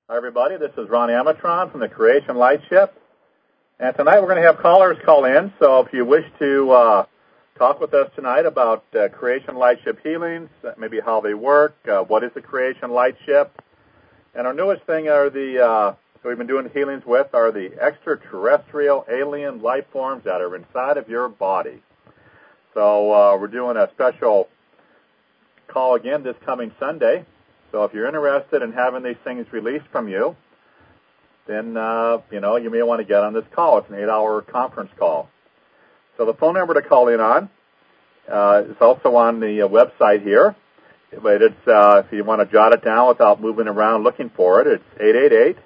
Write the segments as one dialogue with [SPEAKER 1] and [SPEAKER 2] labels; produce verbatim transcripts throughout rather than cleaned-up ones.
[SPEAKER 1] Hi, everybody. This is Ron Amatron from the Creation Light Ship. And tonight we're going to have callers call in. So if you wish to uh, talk with us tonight about uh, Creation Light Ship healings, maybe how they work, uh, what is the Creation Light Ship, and our newest thing are the, uh, that we've been doing healings with are the extraterrestrial alien life forms that are inside of your body. So uh, we're doing a special call again this coming Sunday. So if you're interested in having these things released from you, then, uh, you know, you may want to get on this call. It's an eight-hour conference call. So the phone number to call in on uh, is also on the uh, website here. But it's, uh, if you want to jot it down without moving around looking for it, it's eight eight eight,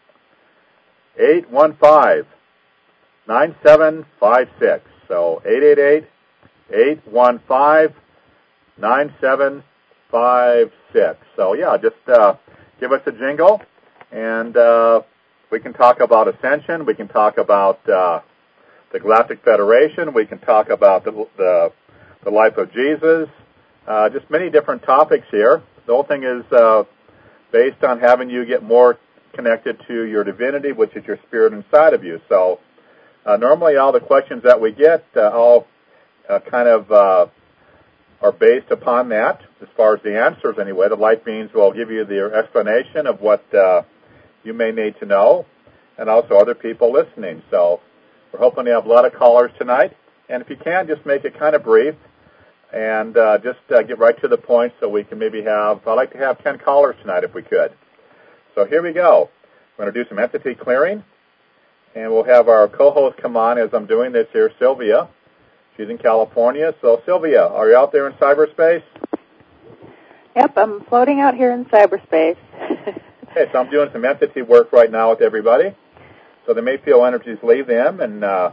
[SPEAKER 1] eight one five, nine seven five six. So eight eight eight, eight one five, nine seven five six. So, yeah, just uh, give us a jingle, and uh, we can talk about Ascension. We can talk about uh, the Galactic Federation. We can talk about the, the, the life of Jesus. Uh, just many different topics here. The whole thing is uh, based on having you get more connected to your divinity, which is your spirit inside of you. So uh, normally all the questions that we get uh, all uh, kind of uh, are based upon that, as far as the answers anyway. The light beings will give you their explanation of what uh, you may need to know, and also other people listening. So we're hoping to have a lot of callers tonight. And if you can, just make it kind of brief, and uh, just uh, get right to the point so we can maybe have, I'd like to have ten callers tonight if we could. So here we go. We're going to do some entity clearing, and we'll have our co-host come on as I'm doing this here, Sylvia. She's in California. So, Sylvia, are you out there in cyberspace?
[SPEAKER 2] Yep, I'm floating out here in cyberspace.
[SPEAKER 1] Okay, so I'm doing some entity work right now with everybody. So they may feel energies leave them. And uh,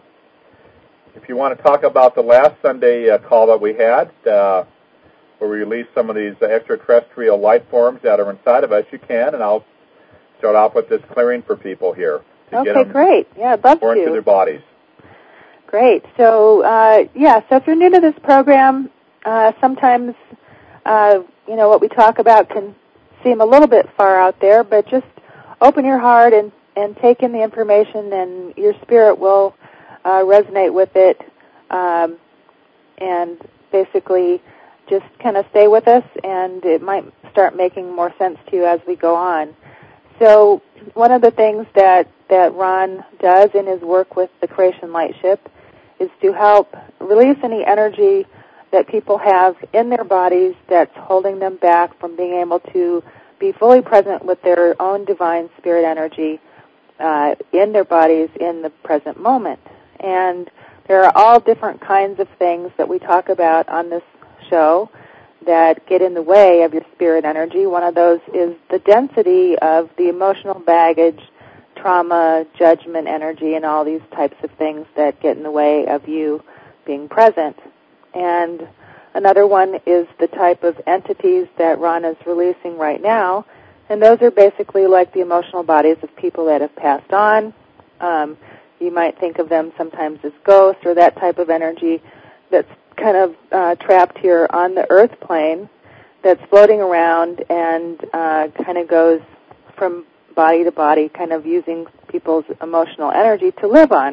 [SPEAKER 1] if you want to talk about the last Sunday uh, call that we had, uh, where we released some of these uh, extraterrestrial life forms that are inside of us, you can. And I'll start off with this clearing for people here. To
[SPEAKER 2] okay,
[SPEAKER 1] get them
[SPEAKER 2] great. Yeah, I'd love
[SPEAKER 1] more
[SPEAKER 2] to.
[SPEAKER 1] into their bodies.
[SPEAKER 2] Great. So, uh, yeah, so if you're new to this program, uh, sometimes, uh, you know, what we talk about can seem a little bit far out there, but just open your heart and, and take in the information, and your spirit will uh, resonate with it, um, and basically just kind of stay with us, and it might start making more sense to you as we go on. So one of the things that, that Ron does in his work with the Creation Light Ship is to help release any energy that people have in their bodies that's holding them back from being able to be fully present with their own divine spirit energy uh, in their bodies in the present moment. And there are all different kinds of things that we talk about on this show that get in the way of your spirit energy. One of those is the density of the emotional baggage, trauma, judgment energy, and all these types of things that get in the way of you being present. And another one is the type of entities that Ron is releasing right now, and those are basically like the emotional bodies of people that have passed on. Um, you might think of them sometimes as ghosts or that type of energy that's kind of uh, trapped here on the earth plane, that's floating around and uh, kind of goes from body to body, kind of using people's emotional energy to live on.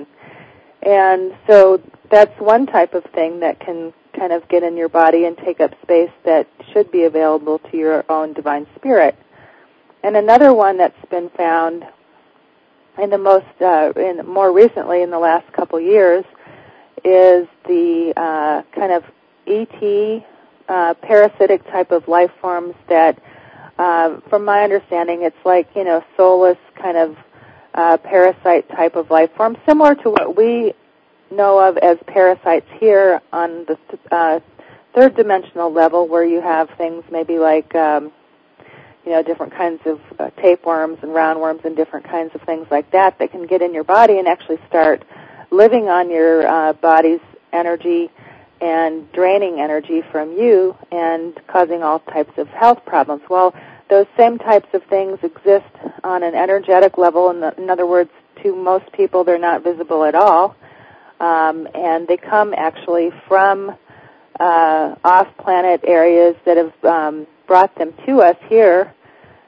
[SPEAKER 2] And so that's one type of thing that can kind of get in your body and take up space that should be available to your own divine spirit. And another one that's been found in the most, uh, in more recently in the last couple years, is the uh, kind of E T uh, parasitic type of life forms that, uh, from my understanding, it's like, you know, soulless kind of uh, parasite type of life form, similar to what we know of as parasites here on the uh, third dimensional level, where you have things maybe like, um, you know, different kinds of uh, tapeworms and roundworms and different kinds of things like that that can get in your body and actually start living on your uh, body's energy and draining energy from you and causing all types of health problems. Well, those same types of things exist on an energetic level. In, the, in other words, to most people, they're not visible at all. Um, and they come actually from uh, off-planet areas that have um, brought them to us here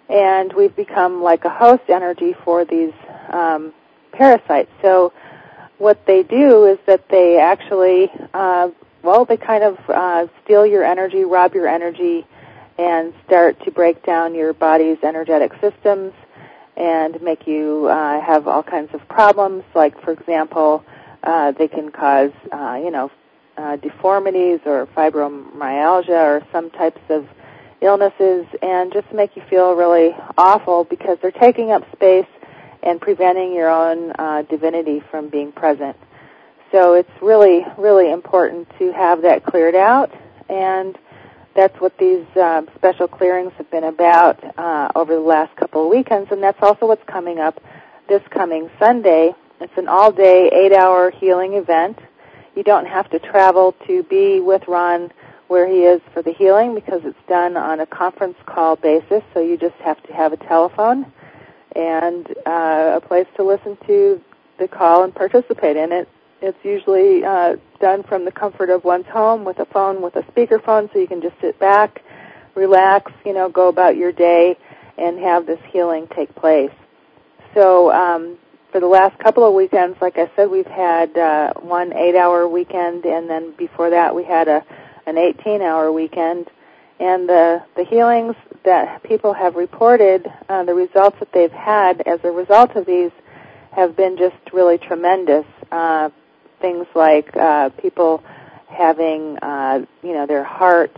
[SPEAKER 2] and we've become like a host energy for these um, parasites. So what they do is that they actually, uh, well, they kind of uh, steal your energy, rob your energy, and start to break down your body's energetic systems and make you uh, have all kinds of problems. Like, for example, uh, they can cause, uh, you know, uh, deformities or fibromyalgia or some types of illnesses, and just make you feel really awful because they're taking up space and preventing your own uh, divinity from being present. So it's really, really important to have that cleared out, and that's what these uh, special clearings have been about uh, over the last couple of weekends, and that's also what's coming up this coming Sunday. It's an all-day, eight-hour healing event. You don't have to travel to be with Ron where he is for the healing because it's done on a conference call basis, so you just have to have a telephone and uh, a place to listen to the call and participate in it. It's usually uh, done from the comfort of one's home with a phone, with a speakerphone, so you can just sit back, relax, you know, go about your day and have this healing take place. So um, for the last couple of weekends, like I said, we've had uh, one eight-hour weekend, and then before that we had a an eighteen-hour weekend. And the, the healings that people have reported, uh, the results that they've had as a result of these have been just really tremendous. Uh, things like uh, people having, uh, you know, their heart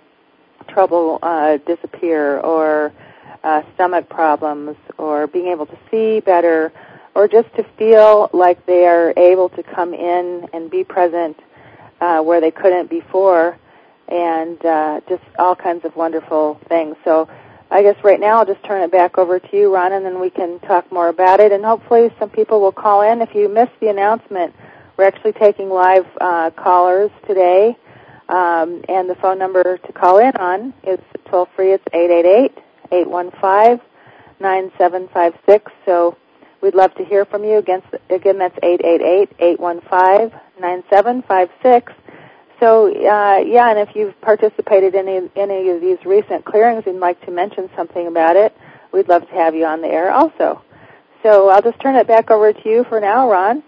[SPEAKER 2] trouble uh, disappear, or uh, stomach problems, or being able to see better, or just to feel like they are able to come in and be present uh, where they couldn't before, and uh, just all kinds of wonderful things. So I guess right now I'll just turn it back over to you, Ron, and then we can talk more about it, and hopefully some people will call in. If you missed the announcement, we're actually taking live uh, callers today, um, and the phone number to call in on is toll-free. It's eight eight eight, eight one five, nine seven five six. So we'd love to hear from you. Again, again that's eight eight eight, eight one five, nine seven five six. So, uh, yeah, and if you've participated in any, any of these recent clearings and like to mention something about it, we'd love to have you on the air also. So I'll just turn it back over to you for now, Ron.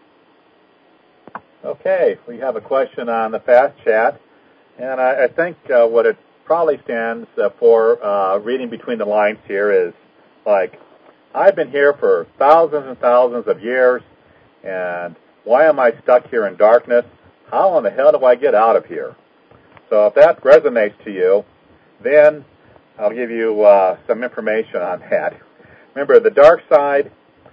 [SPEAKER 1] Okay, we have a question on the Fast Chat, and I, I think uh, what it probably stands uh, for, uh, reading between the lines here, is like, I've been here for thousands and thousands of years, and why am I stuck here in darkness? How in the hell do I get out of here? So if that resonates to you, then I'll give you uh, some information on that. Remember, the dark side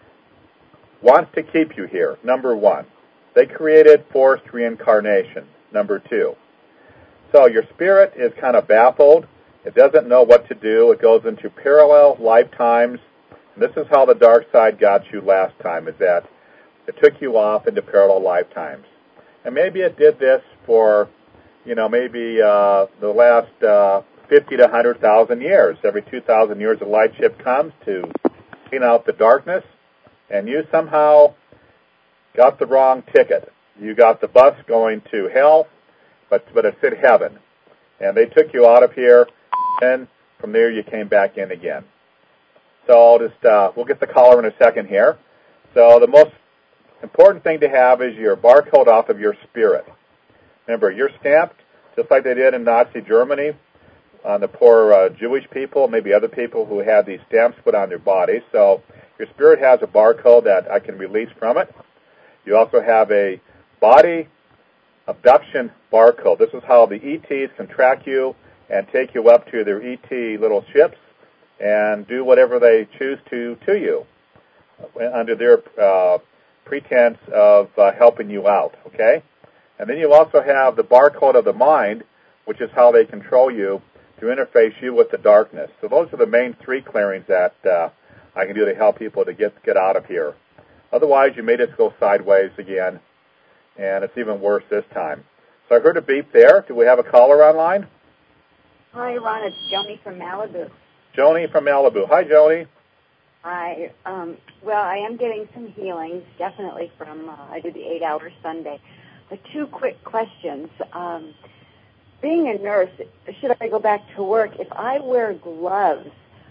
[SPEAKER 1] wants to keep you here, number one. They created forced reincarnation, number two. So your spirit is kind of baffled. It doesn't know what to do. It goes into parallel lifetimes. And this is how the dark side got you last time, is that it took you off into parallel lifetimes. And maybe it did this for, you know, maybe uh, the last uh, fifty to one hundred thousand years. Every two thousand years, a light ship comes to clean out the darkness, and you somehow got the wrong ticket. You got the bus going to hell, but but it said heaven. And they took you out of here, and from there you came back in again. So I'll just, uh, we'll get the caller in a second here. So the most important thing to have is your barcode off of your spirit. Remember, you're stamped, just like they did in Nazi Germany, on the poor uh, Jewish people, maybe other people who had these stamps put on their bodies. So your spirit has a barcode that I can release from it. You also have a body abduction barcode. This is how the E Ts can track you and take you up to their E T little ships and do whatever they choose to to you under their uh, pretense of uh, helping you out, okay? And then you also have the barcode of the mind, which is how they control you to interface you with the darkness. So those are the main three clearings that uh, I can do to help people to get get out of here. Otherwise, you may just go sideways again, and it's even worse this time. So I heard a beep there. Do we have a caller online?
[SPEAKER 3] Hi, Ron. It's Joni from Malibu.
[SPEAKER 1] Joni from Malibu. Hi, Joni.
[SPEAKER 3] Hi. Um, well, I am getting some healings, definitely from, uh, I did the eight-hour Sunday. But two quick questions. Um, being a nurse, should I go back to work? If I wear gloves,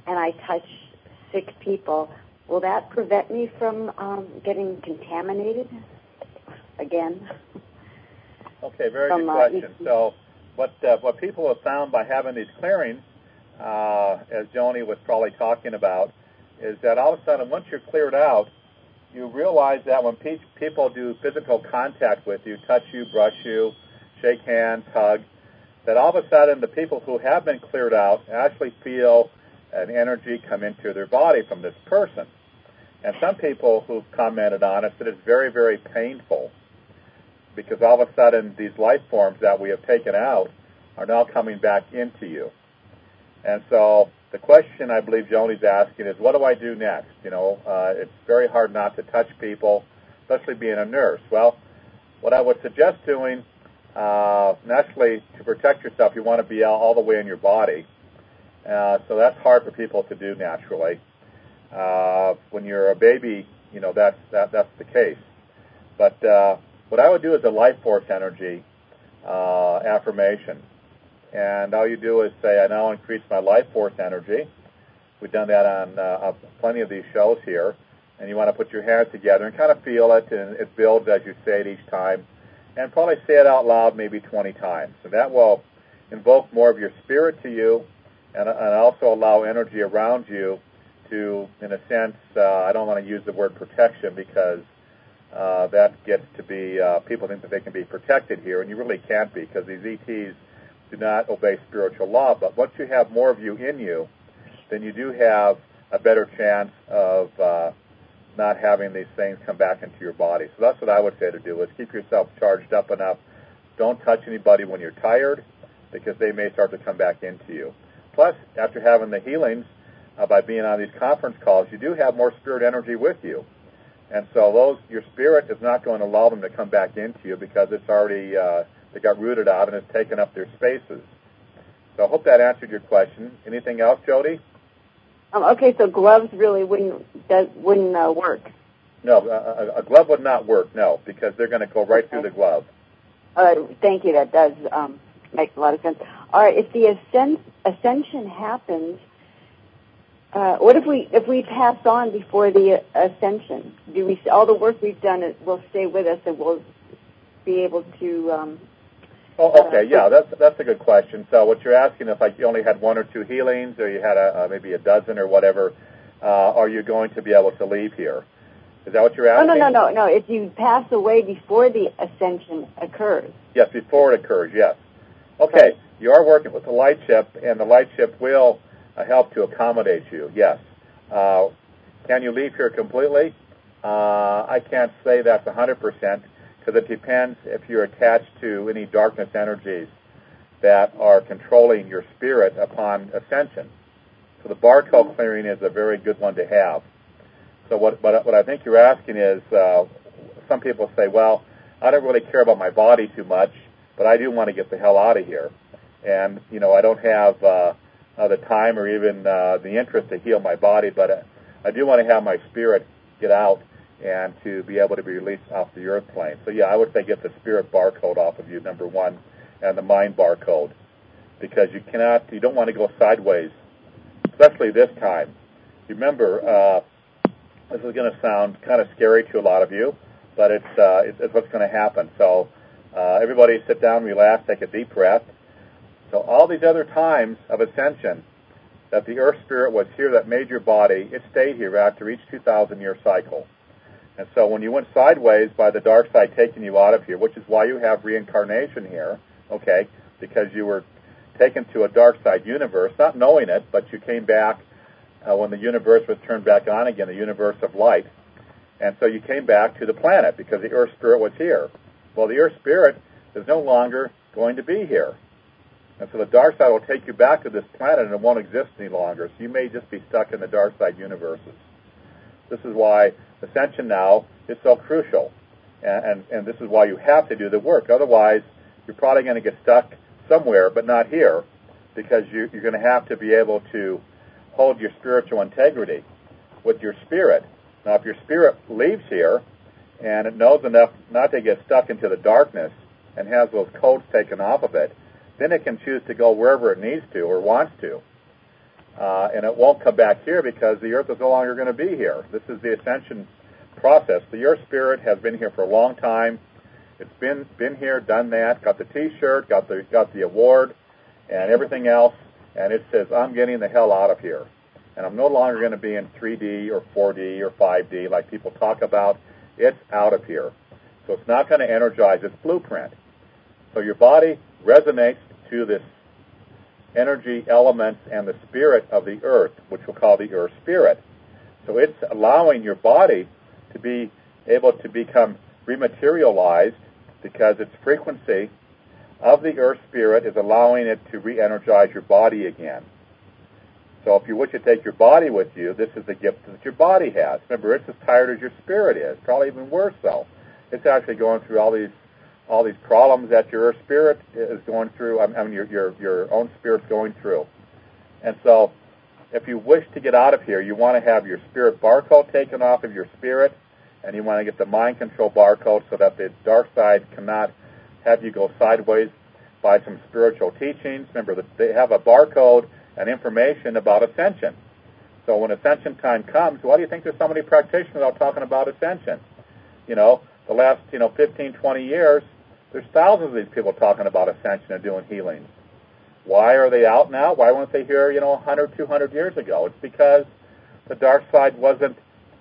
[SPEAKER 3] and I touch sick people, will that prevent me from um, getting contaminated again?
[SPEAKER 1] Okay, very
[SPEAKER 3] from,
[SPEAKER 1] good
[SPEAKER 3] uh,
[SPEAKER 1] question. So what uh, what people have found by having these clearings, uh, as Joni was probably talking about, is that all of a sudden, once you're cleared out, you realize that when pe- people do physical contact with you, touch you, brush you, shake hands, hug, that all of a sudden the people who have been cleared out actually feel an energy come into their body from this person. And some people who've commented on it said it's very, very painful because all of a sudden these life forms that we have taken out are now coming back into you. And so the question I believe Joni's asking is, what do I do next? You know, uh, it's very hard not to touch people, especially being a nurse. Well, what I would suggest doing, uh, naturally, to protect yourself, you want to be all, all the way in your body. Uh, so that's hard for people to do naturally. Uh, when you're a baby, you know, that's, that, that's the case. But uh, what I would do is a life force energy uh, affirmation. And all you do is say, I now increase my life force energy. We've done that on uh, plenty of these shows here. And you want to put your hands together and kind of feel it, and it builds as you say it each time. And probably say it out loud maybe twenty times. And that will invoke more of your spirit to you and, and also allow energy around you to, in a sense, uh, I don't want to use the word protection because uh, that gets to be, uh, people think that they can be protected here, and you really can't be because these E Ts do not obey spiritual law. But once you have more of you in you, then you do have a better chance of uh, not having these things come back into your body. So that's what I would say to do, is keep yourself charged up enough. Don't touch anybody when you're tired because they may start to come back into you. Plus, after having the healings, uh, by being on these conference calls, you do have more spirit energy with you. And so those, your spirit is not going to allow them to come back into you because it's already, uh, they got rooted out and it's taken up their spaces. So I hope that answered your question. Anything else, Jody?
[SPEAKER 3] Um, okay, so gloves really wouldn't does, wouldn't uh, work.
[SPEAKER 1] No, a, a glove would not work, no, because they're going to go right okay. through the glove.
[SPEAKER 3] Uh, thank you. That does um, make a lot of sense. All right, if the ascend, ascension happens, uh, what if we if we pass on before the ascension? Do we all the work we've done it will stay with us and we'll be able to? Um,
[SPEAKER 1] oh, okay, uh, yeah, that's that's a good question. So what you're asking is like you only had one or two healings, or you had a, uh, maybe a dozen or whatever. Uh, are you going to be able to leave here? Is that what you're asking?
[SPEAKER 3] Oh, no, no, no, no. If you pass away before the ascension occurs.
[SPEAKER 1] Yes, before it occurs, yes. Okay,
[SPEAKER 3] right.
[SPEAKER 1] You are working with the light ship, and the light ship will uh, help to accommodate you, yes. Uh, can you leave here completely? Uh, I can't say that's one hundred percent, because it depends if you're attached to any darkness energies that are controlling your spirit upon ascension. So the barcode clearing is a very good one to have. So what, what, what I think you're asking is, uh, some people say, well, I don't really care about my body too much, but I do want to get the hell out of here. And, you know, I don't have uh, uh, the time or even uh, the interest to heal my body, but uh, I do want to have my spirit get out and to be able to be released off the earth plane. So, yeah, I would say get the spirit barcode off of you, number one, and the mind barcode, because you cannot, you don't want to go sideways, especially this time. Remember, uh, this is going to sound kind of scary to a lot of you, but it's, uh, it's, it's what's going to happen. So uh, everybody sit down, relax, take a deep breath. So all these other times of ascension that the earth spirit was here that made your body, it stayed here after each two thousand year cycle. And so when you went sideways by the dark side taking you out of here, which is why you have reincarnation here, okay, because you were taken to a dark side universe, not knowing it, but you came back uh, when the universe was turned back on again, the universe of light. And so you came back to the planet because the earth spirit was here. Well, the earth spirit is no longer going to be here. And so the dark side will take you back to this planet and it won't exist any longer. So you may just be stuck in the dark side universes. This is why ascension now is so crucial. And, and, and this is why you have to do the work. Otherwise, you're probably going to get stuck somewhere, but not here, because you, you're going to have to be able to hold your spiritual integrity with your spirit. Now, if your spirit leaves here and it knows enough not to get stuck into the darkness and has those codes taken off of it, then it can choose to go wherever it needs to or wants to. uh, and it won't come back here because the earth is no longer going to be here. This is the ascension process. The earth spirit has been here for a long time. It's been been here, done that, got the T-shirt, got the got the award, and everything else, and it says, I'm getting the hell out of here. And I'm no longer going to be in three D or four D or five D like people talk about. It's out of here. So it's not going to energize its blueprint. So your body resonates to this energy elements and the spirit of the earth, which we'll call the earth spirit. So it's allowing your body to be able to become rematerialized because its frequency of the earth spirit is allowing it to re-energize your body again. So if you wish to take your body with you, this is the gift that your body has. Remember, it's as tired as your spirit is, probably even worse so. It's actually going through all these all these problems that your earth spirit is going through, I mean your, your, your own spirit's going through. And so if you wish to get out of here, you want to have your spirit barcode taken off of your spirit, and you want to get the mind control barcode so that the dark side cannot have you go sideways by some spiritual teachings. Remember, that they have a barcode and information about ascension. So when ascension time comes, why do you think there's so many practitioners out talking about ascension? You know, the last, you know, fifteen, twenty years, there's thousands of these people talking about ascension and doing healings. Why are they out now? Why weren't they here, you know, one hundred, two hundred years ago? It's because the dark side wasn't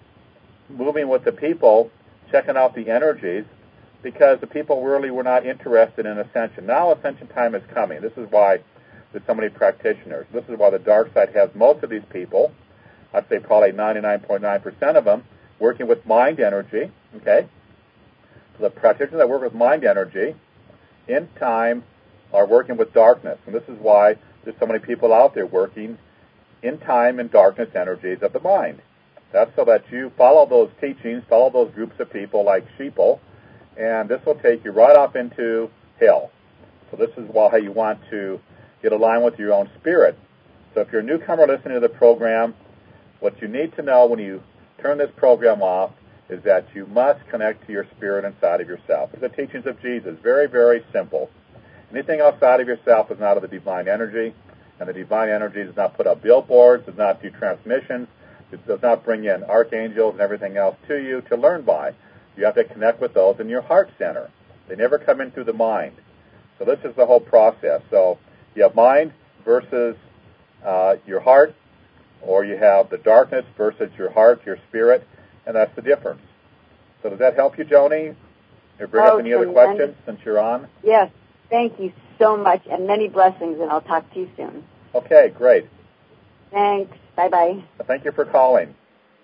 [SPEAKER 1] moving with the people, checking out the energies, because the people really were not interested in ascension. Now ascension time is coming. This is why there's so many practitioners. This is why the dark side has most of these people, I'd say probably ninety-nine point nine percent of them, working with mind energy, okay? So the practitioners that work with mind energy in time are working with darkness. And this is why there's so many people out there working in time and darkness energies of the mind. That's so that you follow those teachings, follow those groups of people like sheeple, and this will take you right off into hell. So this is why you want to get aligned with your own spirit. So if you're a newcomer listening to the program, what you need to know when you turn this program off is that you must connect to your spirit inside of yourself. It's the teachings of Jesus. Very, very simple. Anything outside of yourself is not of the divine energy, and the divine energy does not put up billboards, does not do transmissions, it does not bring in archangels and everything else to you to learn by. You have to connect with those in your heart center. They never come in through the mind. So this is the whole process. So you have mind versus uh, your heart, or you have the darkness versus your heart, your spirit, and that's the difference. So does that help you, Joni? Or bring
[SPEAKER 3] oh,
[SPEAKER 1] up any other questions since you're on?
[SPEAKER 3] Yes. Thank you so much, and many blessings, and I'll talk to you soon.
[SPEAKER 1] Okay, great.
[SPEAKER 3] Thanks. Bye-bye.
[SPEAKER 1] Thank you for calling.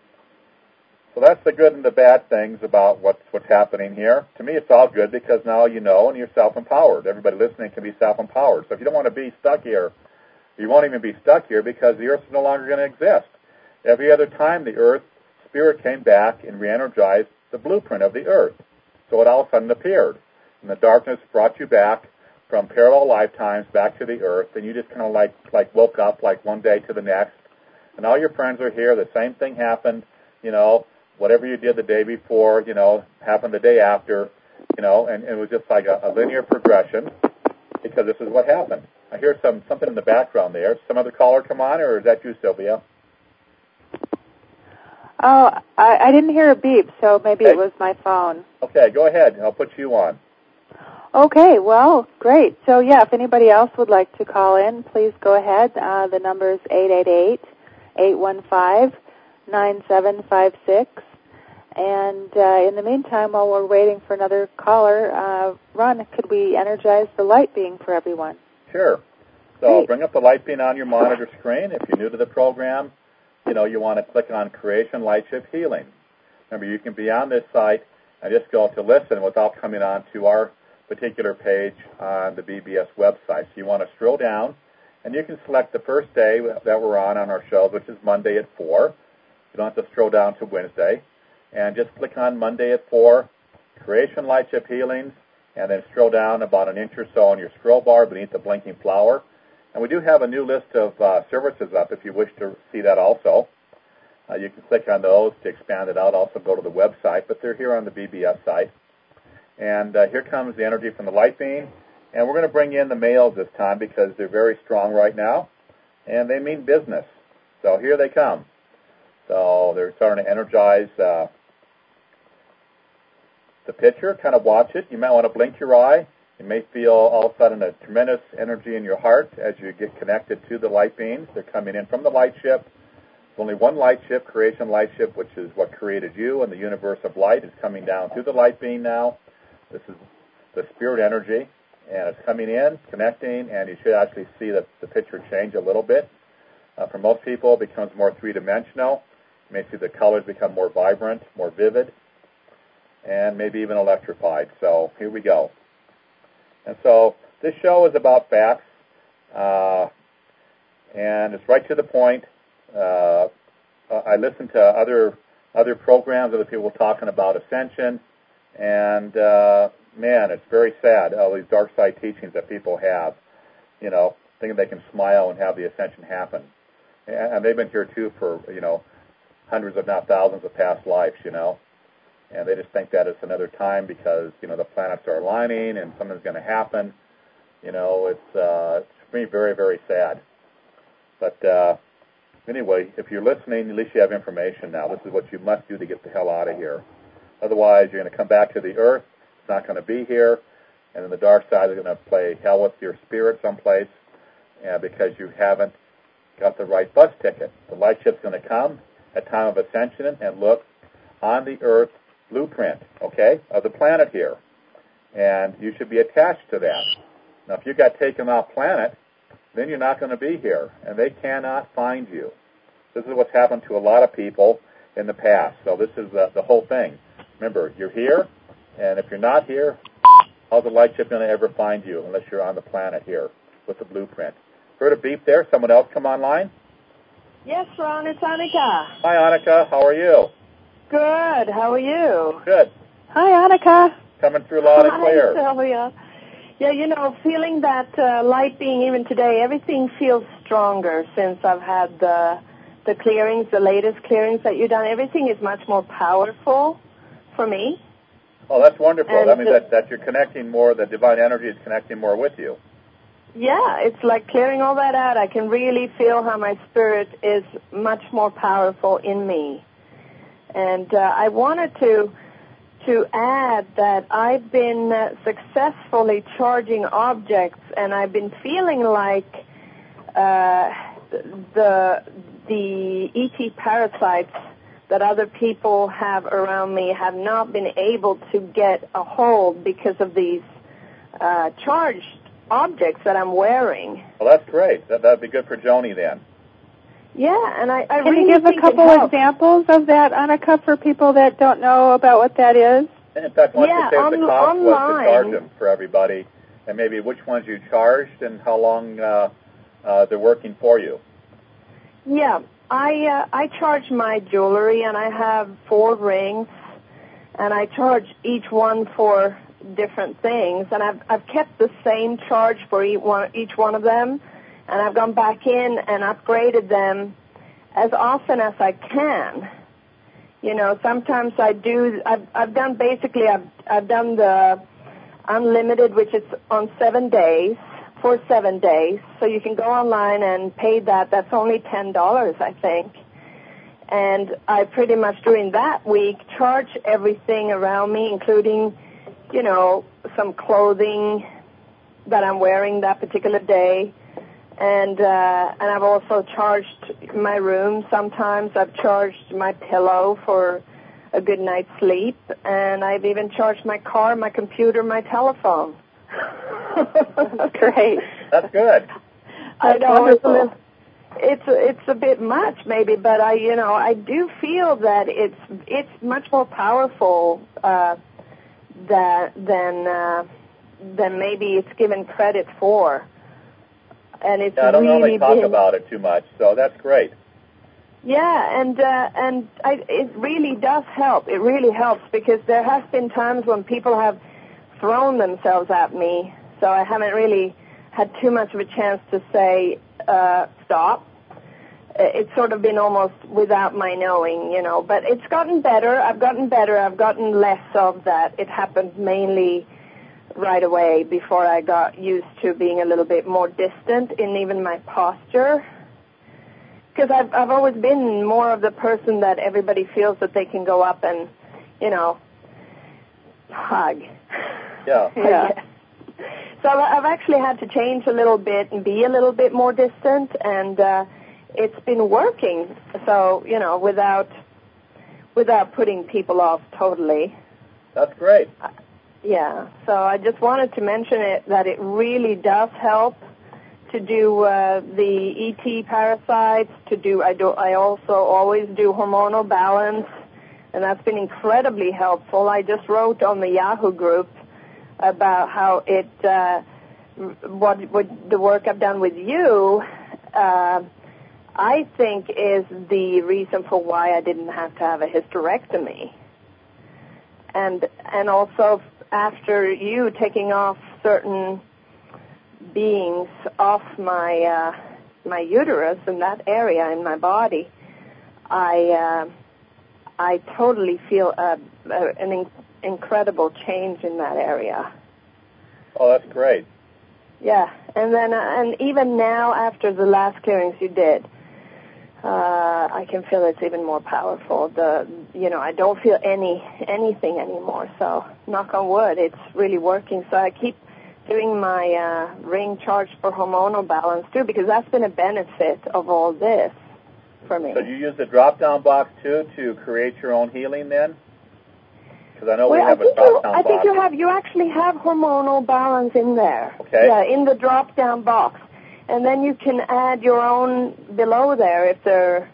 [SPEAKER 1] So that's the good and the bad things about what's, what's happening here. To me, it's all good because now you know and you're self-empowered. Everybody listening can be self-empowered. So if you don't want to be stuck here, you won't even be stuck here because the earth is no longer going to exist. Every other time the earth spirit came back and re-energized the blueprint of the earth. So it all of a sudden appeared. And the darkness brought you back from parallel lifetimes back to the earth, and you just kind of like, like woke up like one day to the next. And all your friends are here. The same thing happened, you know, whatever you did the day before, you know, happened the day after, you know, and, and it was just like a, a linear progression because this is what happened. I hear some something in the background there. Some other caller come on, or is that you, Sylvia?
[SPEAKER 2] Oh, I, I didn't hear a beep, so maybe
[SPEAKER 1] okay.
[SPEAKER 2] It was my phone.
[SPEAKER 1] Okay, go ahead. I'll put you on.
[SPEAKER 2] Okay, well, great. So, yeah, if anybody else would like to call in, please go ahead. Uh, the number is eight eight eight, eight one five, nine seven five six. And uh, in the meantime, while we're waiting for another caller, uh, Ron, could we energize the light being for everyone?
[SPEAKER 1] Sure. So
[SPEAKER 2] Great.
[SPEAKER 1] Bring up the light being on your monitor screen. If you're new to the program, you know, you want to click on Creation Lightship Healing. Remember, you can be on this site and just go to listen without coming on to our particular page on the B B S website. So you want to scroll down, and you can select the first day that we're on on our shows, which is Monday at four. You don't have to scroll down to Wednesday. And just click on Monday at four, Creation Lightship Healings, and then scroll down about an inch or so on your scroll bar beneath the blinking flower. And we do have a new list of uh, services up if you wish to see that also. Uh, you can click on those to expand it out. Also go to the website, but they're here on the B B S site. And uh, here comes the energy from the light beam. And we're going to bring in the males this time because they're very strong right now, and they mean business. So here they come. So they're starting to energize uh, the picture. Kind of watch it. You might want to blink your eye. You may feel all of a sudden a tremendous energy in your heart as you get connected to the light beams. They're coming in from the light ship. There's only one light ship, Creation Light Ship, which is what created you, and the universe of light is coming down through the light beam now. This is the spirit energy, and it's coming in, connecting, and you should actually see the, the picture change a little bit. Uh, for most people, it becomes more three-dimensional. You may see the colors become more vibrant, more vivid, and maybe even electrified. So here we go. And so this show is about facts, uh, and it's right to the point. Uh, I listen to other other programs, other people talking about ascension, and uh, man, it's very sad, all these dark side teachings that people have, you know, thinking they can smile and have the ascension happen. And, and they've been here, too, for, you know, hundreds if not thousands of past lives, you know. And they just think that it's another time because, you know, the planets are aligning and something's going to happen. You know, it's, uh, it's for me very, very sad. But uh, anyway, if you're listening, at least you have information now. This is what you must do to get the hell out of here. Otherwise, you're going to come back to the earth. It's not going to be here. And then the dark side is going to play hell with your spirit someplace uh, because you haven't got the right bus ticket. The light ship's going to come at time of ascension and look on the earth blueprint, okay, of the planet here. And you should be attached to that. Now, if you got taken off planet, then you're not going to be here, and they cannot find you. This is what's happened to a lot of people in the past. So this is the, the whole thing. Remember, you're here, and if you're not here, how's the light ship going to ever find you unless you're on the planet here with the blueprint? Heard a beep there? Someone else come online?
[SPEAKER 4] Yes, Ron, it's Annika.
[SPEAKER 1] Hi, Annika. How are you?
[SPEAKER 4] Good. How are you?
[SPEAKER 1] Good.
[SPEAKER 2] Hi, Annika.
[SPEAKER 1] Coming through loud and clear.
[SPEAKER 4] Hi, Sylvia. Yeah, you know, feeling that uh, light being even today, everything feels stronger since I've had the the clearings, the latest clearings that you've done. Everything is much more powerful for me.
[SPEAKER 1] Oh, that's wonderful.
[SPEAKER 4] And
[SPEAKER 1] That means
[SPEAKER 4] the,
[SPEAKER 1] that, that you're connecting more, the divine energy is connecting more with you.
[SPEAKER 4] Yeah, it's like clearing all that out. I can really feel how my spirit is much more powerful in me. And uh, I wanted to to add that I've been uh, successfully charging objects, and I've been feeling like uh, the the E T parasites that other people have around me have not been able to get a hold because of these uh, charged objects that I'm wearing.
[SPEAKER 1] Well, that's great. That that'd be good for Joni then.
[SPEAKER 4] Yeah, and I, I
[SPEAKER 2] Can
[SPEAKER 4] really
[SPEAKER 2] you give
[SPEAKER 4] think
[SPEAKER 2] a couple
[SPEAKER 4] it helps.
[SPEAKER 2] examples of that, Annika, for people that don't know about what that is?
[SPEAKER 1] In fact, why don't
[SPEAKER 4] Yeah,
[SPEAKER 1] you say what the
[SPEAKER 4] on-
[SPEAKER 1] cost was to
[SPEAKER 4] online.
[SPEAKER 1] charge them for everybody, and maybe which ones you charged and how long uh, uh, they're working for you.
[SPEAKER 4] Yeah, I uh, I charge my jewelry, and I have four rings, and I charge each one for different things, and I've I've kept the same charge for each one each one of them, and I've gone back in and upgraded them as often as I can. You know, sometimes I do. I've I've done basically. I've I've done the unlimited, which is on seven days for seven days. So you can go online and pay that. That's only ten dollars, I think. And I pretty much during that week charge everything around me, including, you know, some clothing that I'm wearing that particular day. And uh, and I've also charged my room sometimes. I've charged my pillow for a good night's sleep. And I've even charged my car, my computer, my telephone.
[SPEAKER 2] That's great.
[SPEAKER 1] That's good.
[SPEAKER 4] I
[SPEAKER 2] That's
[SPEAKER 4] know it's a,
[SPEAKER 2] wonderful.
[SPEAKER 4] little, it's a, it's a bit much maybe, but I you know I do feel that it's it's much more powerful uh, that than uh, than maybe it's given credit for. And it's
[SPEAKER 1] Yeah, I don't
[SPEAKER 4] really
[SPEAKER 1] normally talk
[SPEAKER 4] been,
[SPEAKER 1] about it too much, so that's great.
[SPEAKER 4] Yeah, and uh, and I, it really does help. It really helps because there has been times when people have thrown themselves at me, so I haven't really had too much of a chance to say uh, stop. It's sort of been almost without my knowing, you know. But it's gotten better. I've gotten better. I've gotten less of that. It happened mainly right away before I got used to being a little bit more distant in even my posture. because I've I've always been more of the person that everybody feels that they can go up and, you know, hug.
[SPEAKER 1] Yeah.
[SPEAKER 2] Yeah.
[SPEAKER 4] So I've actually had to change a little bit and be a little bit more distant, and uh, it's been working. So, you know, without without putting people off totally.
[SPEAKER 1] That's great.
[SPEAKER 4] Uh, yeah. So I just wanted to mention it that it really does help to do uh, the E T parasites. To do I do I also always do hormonal balance, and that's been incredibly helpful. I just wrote on the Yahoo group about how it, uh, what, what the work I've done with you, uh, I think is the reason for why I didn't have to have a hysterectomy. And, and also after you taking off certain beings off my, uh, my uterus in that area in my body, I, uh, I totally feel a, a, an in, incredible change in that area.
[SPEAKER 1] Oh, that's great.
[SPEAKER 4] Yeah, and then uh, and even now after the last clearings you did, uh, I can feel it's even more powerful. The you know I don't feel any anything anymore. So knock on wood, it's really working. So I keep doing my uh, ring charge for hormonal balance too, because that's been a benefit of all this for me.
[SPEAKER 1] So you use the drop-down box too to create your own healing then? Because I know
[SPEAKER 4] well,
[SPEAKER 1] we have
[SPEAKER 4] I think
[SPEAKER 1] a drop-down
[SPEAKER 4] you, I
[SPEAKER 1] box.
[SPEAKER 4] think you have you actually have hormonal balance in there.
[SPEAKER 1] Okay.
[SPEAKER 4] Yeah, in the drop-down box, and then you can add your own below there if they're,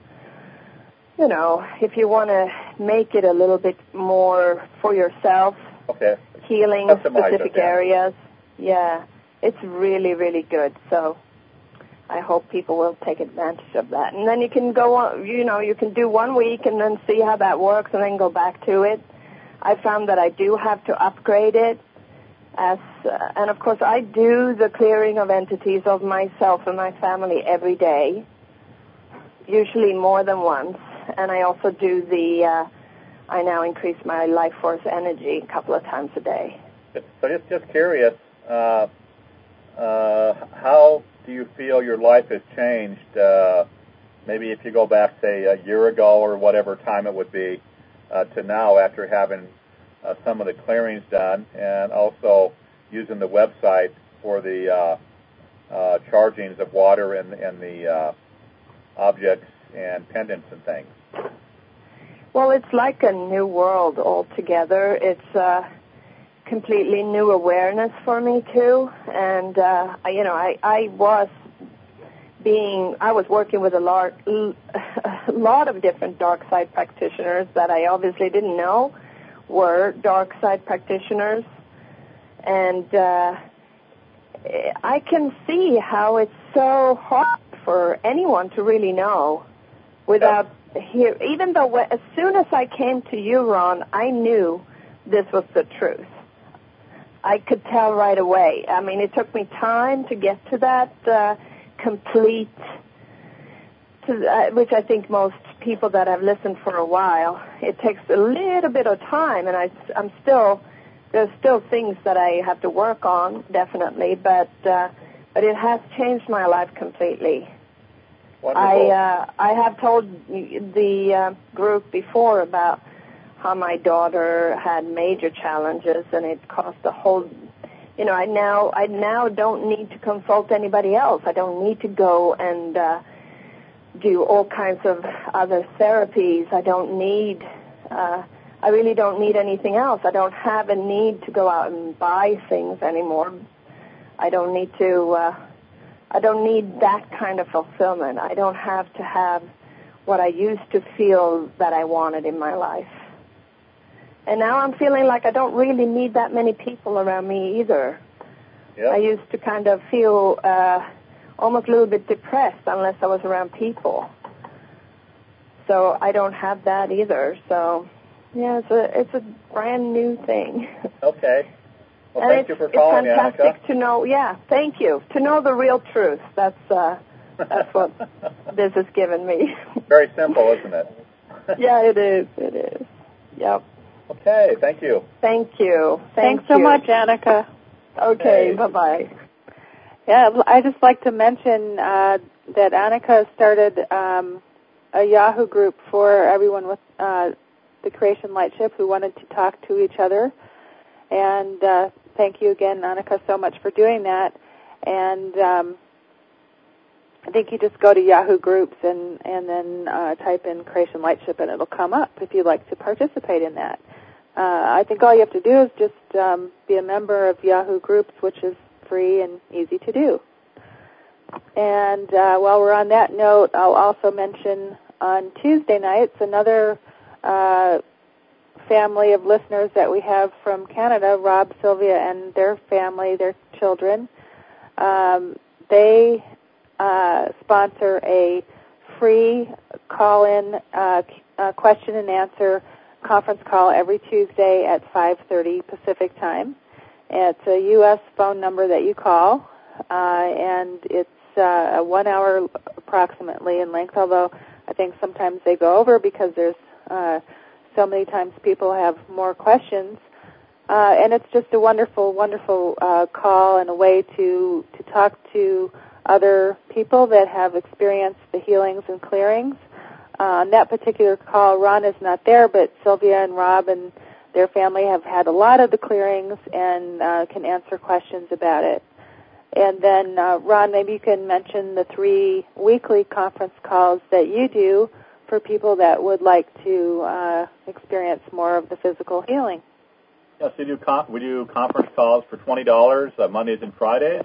[SPEAKER 4] you know, if you want to make it a little bit more for yourself.
[SPEAKER 1] Okay.
[SPEAKER 4] Healing
[SPEAKER 1] Customize
[SPEAKER 4] specific
[SPEAKER 1] it, yeah.
[SPEAKER 4] areas. Yeah, it's really really good. So I hope people will take advantage of that. And then you can go on, you know, you can do one week and then see how that works and then go back to it. I found that I do have to upgrade it. As uh, and, of course, I do the clearing of entities of myself and my family every day, usually more than once. And I also do the, uh, I now increase my life force energy a couple of times a day.
[SPEAKER 1] So just, just curious, uh, uh, how do you feel your life has changed, uh, maybe if you go back, say, a year ago or whatever time it would be, uh, to now after having uh, some of the clearings done and also using the website for the uh, uh, chargings of water and, and the uh, objects and pendants and things?
[SPEAKER 4] Well, it's like a new world altogether. It's uh, completely new awareness for me too, and uh, I, you know, I, I was being, I was working with a lot, a lot of different dark side practitioners that I obviously didn't know were dark side practitioners, and uh, I can see how it's so hard for anyone to really know without hear. Even though as soon as I came to you, Ron, I knew this was the truth. I could tell right away. I mean, it took me time to get to that uh, complete, to, uh, which I think most people that have listened for a while, it takes a little bit of time, and I, I'm still, there's still things that I have to work on, definitely, but uh, but it has changed my life completely.
[SPEAKER 1] Wonderful.
[SPEAKER 4] I uh, I have told the uh, group before about how my daughter had major challenges, and it cost a whole, you know, I now I now don't need to consult anybody else. I don't need to go and uh, do all kinds of other therapies. I don't need, uh, I really don't need anything else. I don't have a need to go out and buy things anymore. I don't need to, uh, I don't need that kind of fulfillment. I don't have to have what I used to feel that I wanted in my life. And now I'm feeling like I don't really need that many people around me either.
[SPEAKER 1] Yep.
[SPEAKER 4] I used to kind of feel uh, almost a little bit depressed unless I was around people. So I don't have that either. So, yeah, it's a it's a brand new thing.
[SPEAKER 1] Okay. Well,
[SPEAKER 4] and
[SPEAKER 1] thank
[SPEAKER 4] it's,
[SPEAKER 1] you for calling,
[SPEAKER 4] it's fantastic
[SPEAKER 1] Annika.
[SPEAKER 4] to know. Yeah, thank you. To know the real truth. That's uh, that's what this has given me.
[SPEAKER 1] Very simple, isn't it?
[SPEAKER 4] Yeah, it is. It is. Yep.
[SPEAKER 1] Okay, thank you.
[SPEAKER 4] Thank you. Thank
[SPEAKER 2] Thanks so
[SPEAKER 4] you.
[SPEAKER 2] much, Annika.
[SPEAKER 4] Okay,
[SPEAKER 1] Hey.
[SPEAKER 4] bye-bye.
[SPEAKER 2] Yeah, I'd just like to mention, uh, that Annika started um, a Yahoo group for everyone with uh, the Creation Lightship who wanted to talk to each other. And uh, thank you again, Annika, so much for doing that. And um, I think you just go to Yahoo Groups and, and then uh, type in Creation Lightship, and it'll come up if you'd like to participate in that. Uh, I think all you have to do is just um, be a member of Yahoo Groups, which is free and easy to do. And uh, while we're on that note, I'll also mention on Tuesday nights another uh, family of listeners that we have from Canada, Rob, Sylvia, and their family, their children. Um, they uh, sponsor a free call-in uh, uh, question and answer conference call every Tuesday at five thirty Pacific time. It's a U S phone number that you call, uh, and it's uh, one hour approximately in length, although I think sometimes they go over because there's uh, so many times people have more questions. Uh, and it's just a wonderful, wonderful uh, call and a way to, to talk to other people that have experienced the healings and clearings. Uh, on that particular call, Ron is not there, but Sylvia and Rob and their family have had a lot of the clearings and uh, can answer questions about it. And then, uh, Ron, maybe you can mention the three weekly conference calls that you do for people that would like to uh, experience more of the physical healing.
[SPEAKER 1] Yes, we do, con- we do conference calls for twenty dollars uh, Mondays and Fridays.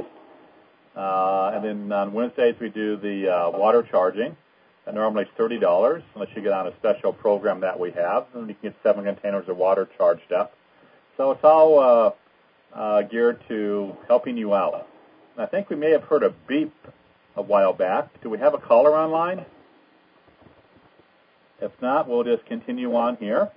[SPEAKER 1] Uh, and then on Wednesdays we do the uh, water charging. And normally it's thirty dollars unless you get on a special program that we have. And you can get seven containers of water charged up. So it's all uh, uh, geared to helping you out. And I think we may have heard a beep a while back. Do we have a caller online? If not, we'll just continue on here.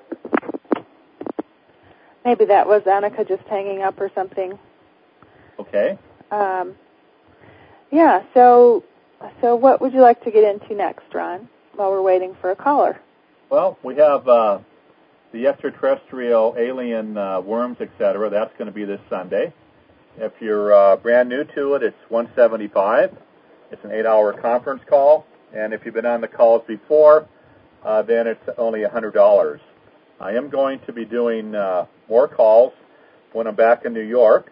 [SPEAKER 2] Maybe that was Annika just hanging up or something.
[SPEAKER 1] Okay.
[SPEAKER 2] Um, yeah, so so what would you like to get into next, Ron, while we're waiting for a caller?
[SPEAKER 1] Well, we have uh, the extraterrestrial alien uh, worms, et cetera. That's going to be this Sunday. If you're uh, brand new to it, it's one hundred seventy-five dollars. It's an eight-hour conference call. And if you've been on the calls before, uh, then it's only one hundred dollars. I am going to be doing uh, more calls when I'm back in New York.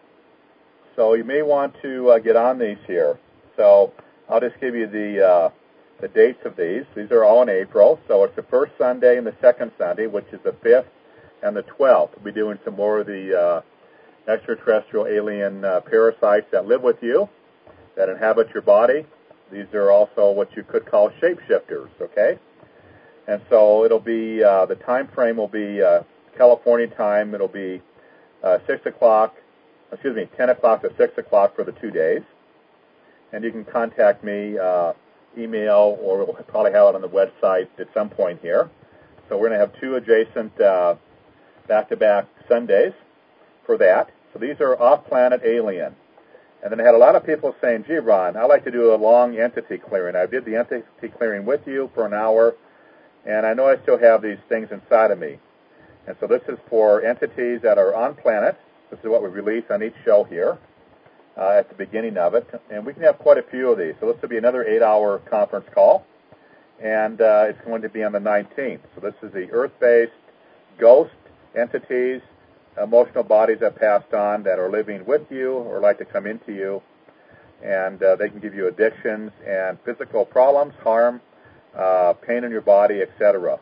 [SPEAKER 1] So you may want to uh, get on these here. So I'll just give you the uh, the dates of these. These are all in April. So it's the first Sunday and the second Sunday, which is the fifth and the twelfth. We'll be doing some more of the uh, extraterrestrial alien uh, parasites that live with you, that inhabit your body. These are also what you could call shapeshifters, okay? And so it'll be, uh, the time frame will be uh, California time. It'll be uh, six o'clock, excuse me, ten o'clock to six o'clock for the two days. And you can contact me, uh, email, or we'll probably have it on the website at some point here. So we're going to have two adjacent uh, back-to-back Sundays for that. So these are off-planet alien. And then I had a lot of people saying, gee, Ron, I like to do a long entity clearing. I did the entity clearing with you for an hour, and I know I still have these things inside of me. And so this is for entities that are on planet. This is what we release on each show here uh, at the beginning of it. And we can have quite a few of these. So this will be another eight-hour conference call. And uh, it's going to be on the nineteenth. So this is the Earth-based ghost entities, emotional bodies that passed on that are living with you or like to come into you. And uh, they can give you addictions and physical problems, harm, uh, pain in your body, et cetera.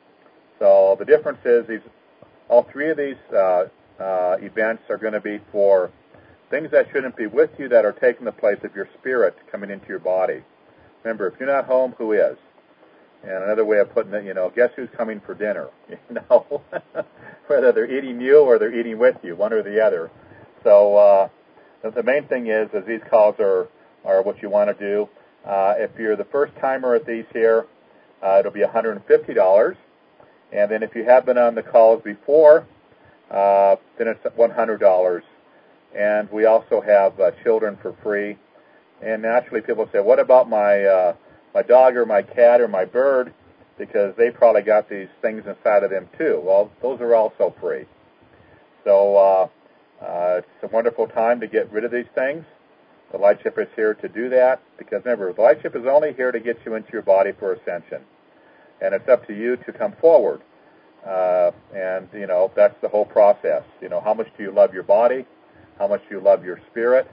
[SPEAKER 1] So the difference is these, all three of these uh, uh, events are going to be for things that shouldn't be with you that are taking the place of your spirit coming into your body. Remember, if you're not home, who is? And another way of putting it, you know, guess who's coming for dinner? You know, whether they're eating you or they're eating with you, one or the other. So uh, the main thing is, is these calls are, are what you want to do. Uh, if you're the first timer at these here, uh, it'll be one hundred fifty dollars. And then if you have been on the calls before, uh, then it's one hundred dollars. And we also have uh, children for free. And naturally people say, what about my uh, my dog or my cat or my bird? Because they probably got these things inside of them too. Well, those are also free. So uh, uh, it's a wonderful time to get rid of these things. The light ship is here to do that because, remember, the light ship is only here to get you into your body for ascension. And it's up to you to come forward. Uh, and, you know, that's the whole process. You know, how much do you love your body? How much do you love your spirit?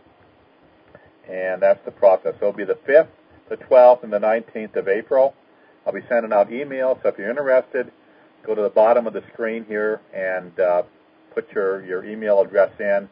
[SPEAKER 1] And that's the process. So it'll be the fifth, the twelfth, and the nineteenth of April. I'll be sending out emails, so if you're interested, go to the bottom of the screen here and uh, put your, your email address in,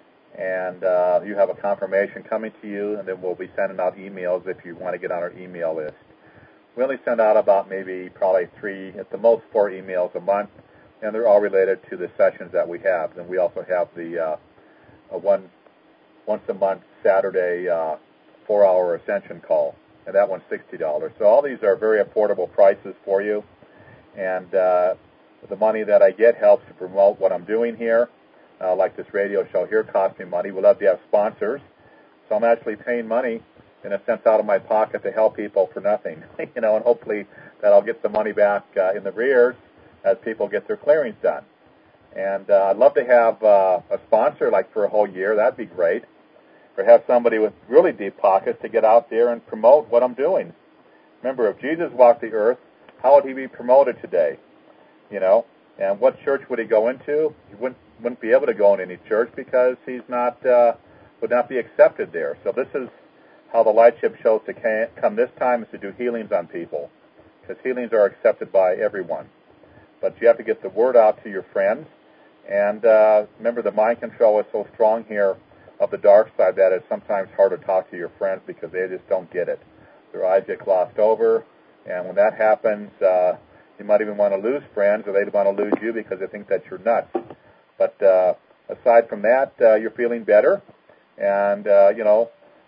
[SPEAKER 1] and uh, you have a confirmation coming to you, and then we'll be sending out emails if you want to get on our email list. We only send out about maybe probably three, at the most four emails a month, and they're all related to the sessions that we have. And we also have the uh, a one once a month Saturday uh, four-hour ascension call, and that one's sixty dollars. So all these are very affordable prices for you, and uh, the money that I get helps to promote what I'm doing here. Uh, like this radio show here costs me money. We love to have sponsors, so I'm actually paying money in a sense out of my pocket to help people for nothing, you know, and hopefully that I'll get the money back uh, in the rears as people get their clearings done. And uh, I'd love to have uh, a sponsor like for a whole year. That'd be great. Or have somebody with really deep pockets to get out there and promote what I'm doing. Remember, if Jesus walked the earth, how would he be promoted today? You know, and what church would he go into? He wouldn't, wouldn't be able to go in any church because he's not uh, would not be accepted there. So this is how the light ship shows to come this time, is to do healings on people, because healings are accepted by everyone. But you have to get the word out to your friends. And uh, remember, the mind control is so strong here of the dark side that it's sometimes hard to talk to your friends because they just don't get it. Their eyes get glossed over, and when that happens, uh, you might even want to lose friends, or they want to lose you because they think that you're nuts. But uh, aside from that, uh, you're feeling better, and, uh, you know,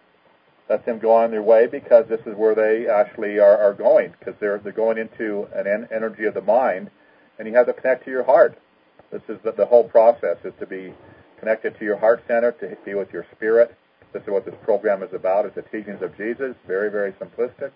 [SPEAKER 1] let them go on their way, because this is where they actually are, are going, because they're they're going into an en- energy of the mind, and you have to connect to your heart. This is the, the whole process, is to be connected to your heart center, to be with your spirit. This is what this program is about. It's the teachings of Jesus, very, very simplistic.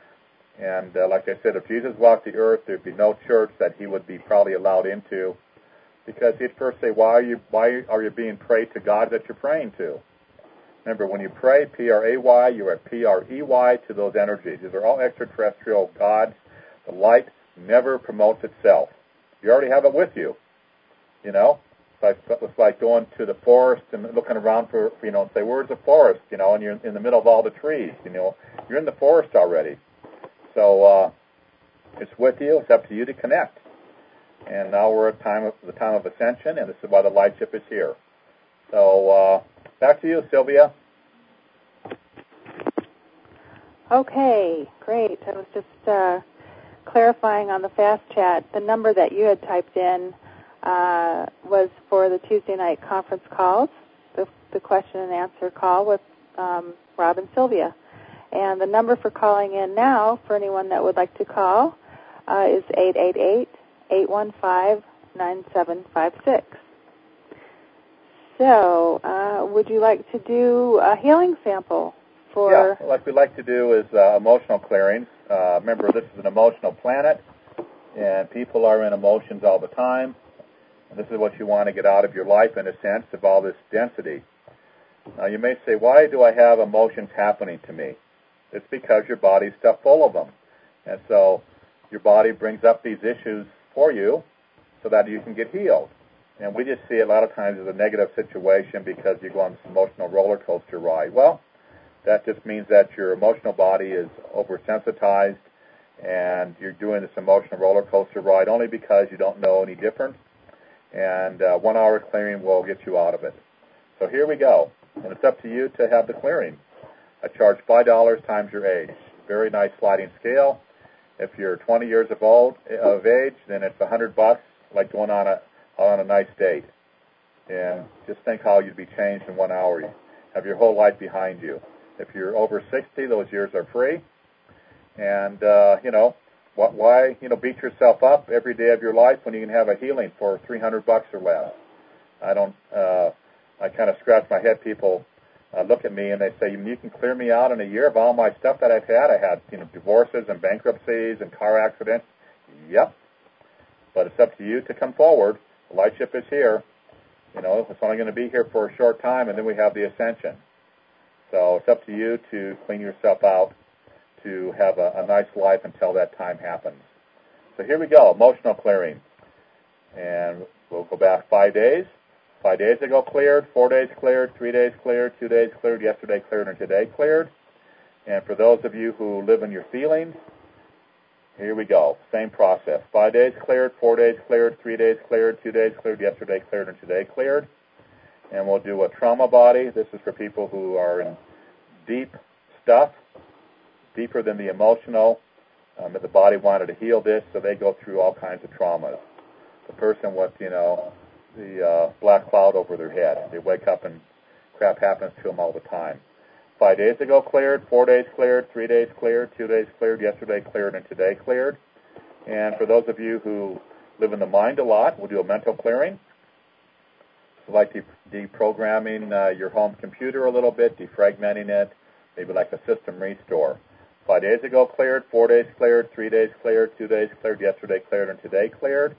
[SPEAKER 1] And uh, like I said, if Jesus walked the earth, there'd be no church that he would be probably allowed into, because he'd first say, why are you, why are you being prayed to God that you're praying to? Remember, when you pray, P R A Y, you are P R E Y to those energies. These are all extraterrestrial gods. The light never promotes itself. You already have it with you, you know? It's like, it's like going to the forest and looking around for, you know, say, where's the forest, you know, and you're in the middle of all the trees, you know. You're in the forest already. So uh, it's with you. It's up to you to connect. And now we're at time of, the time of ascension, and this is why the light ship is here. So uh, back to you, Sylvia.
[SPEAKER 2] Okay, great. I was just uh, clarifying on the fast chat. The number that you had typed in uh, was for the Tuesday night conference calls, the, the question and answer call with um, Rob and Sylvia. And the number for calling in now, for anyone that would like to call, uh, is eight eight eight, eight one five, nine seven five six. So, uh, would you like to do a healing sample for...
[SPEAKER 1] Yeah, like we like to do is uh, emotional clearings. Uh, remember, this is an emotional planet, and people are in emotions all the time. And this is what you want to get out of your life, in a sense, of all this density. Now, you may say, why do I have emotions happening to me? It's because your body's stuffed full of them. And so your body brings up these issues for you so that you can get healed. And we just see it a lot of times as a negative situation because you go on this emotional roller coaster ride. Well, that just means that your emotional body is oversensitized and you're doing this emotional roller coaster ride only because you don't know any different. And uh, one hour clearing will get you out of it. So here we go. And it's up to you to have the clearing. I charge five dollars times your age. Very nice sliding scale. If you're twenty years of old of age, then it's one hundred bucks, like going on a on a nice date. And just think how you'd be changed in one hour. You have your whole life behind you. If you're over sixty, those years are free. And uh, you know, what, why you know beat yourself up every day of your life when you can have a healing for three hundred bucks or less? I don't. Uh, I kind of scratch my head. People Uh, look at me and they say, you can clear me out in a year of all my stuff that I've had. I had, you know, divorces and bankruptcies and car accidents. Yep. But it's up to you to come forward. The light ship is here. You know, it's only going to be here for a short time, and then we have the ascension. So it's up to you to clean yourself out to have a, a nice life until that time happens. So here we go, emotional clearing. And we'll go back five days. Five days ago cleared, four days cleared, three days cleared, two days cleared, yesterday cleared, and today cleared. And for those of you who live in your feelings, here we go. Same process. Five days cleared, four days cleared, three days cleared, two days cleared, yesterday cleared, and today cleared. And we'll do a trauma body. This is for people who are in deep stuff, deeper than the emotional. Um, the body wanted to heal this, so they go through all kinds of traumas. The person with, you know, the uh, black cloud over their head. They wake up and crap happens to them all the time. Five days ago cleared, four days cleared, three days cleared, two days cleared, yesterday cleared, and today cleared. And for those of you who live in the mind a lot, we'll do a mental clearing. So like de- deprogramming uh, your home computer a little bit, defragmenting it, maybe like a system restore. Five days ago cleared, four days cleared, three days cleared, two days cleared, yesterday cleared, and today cleared.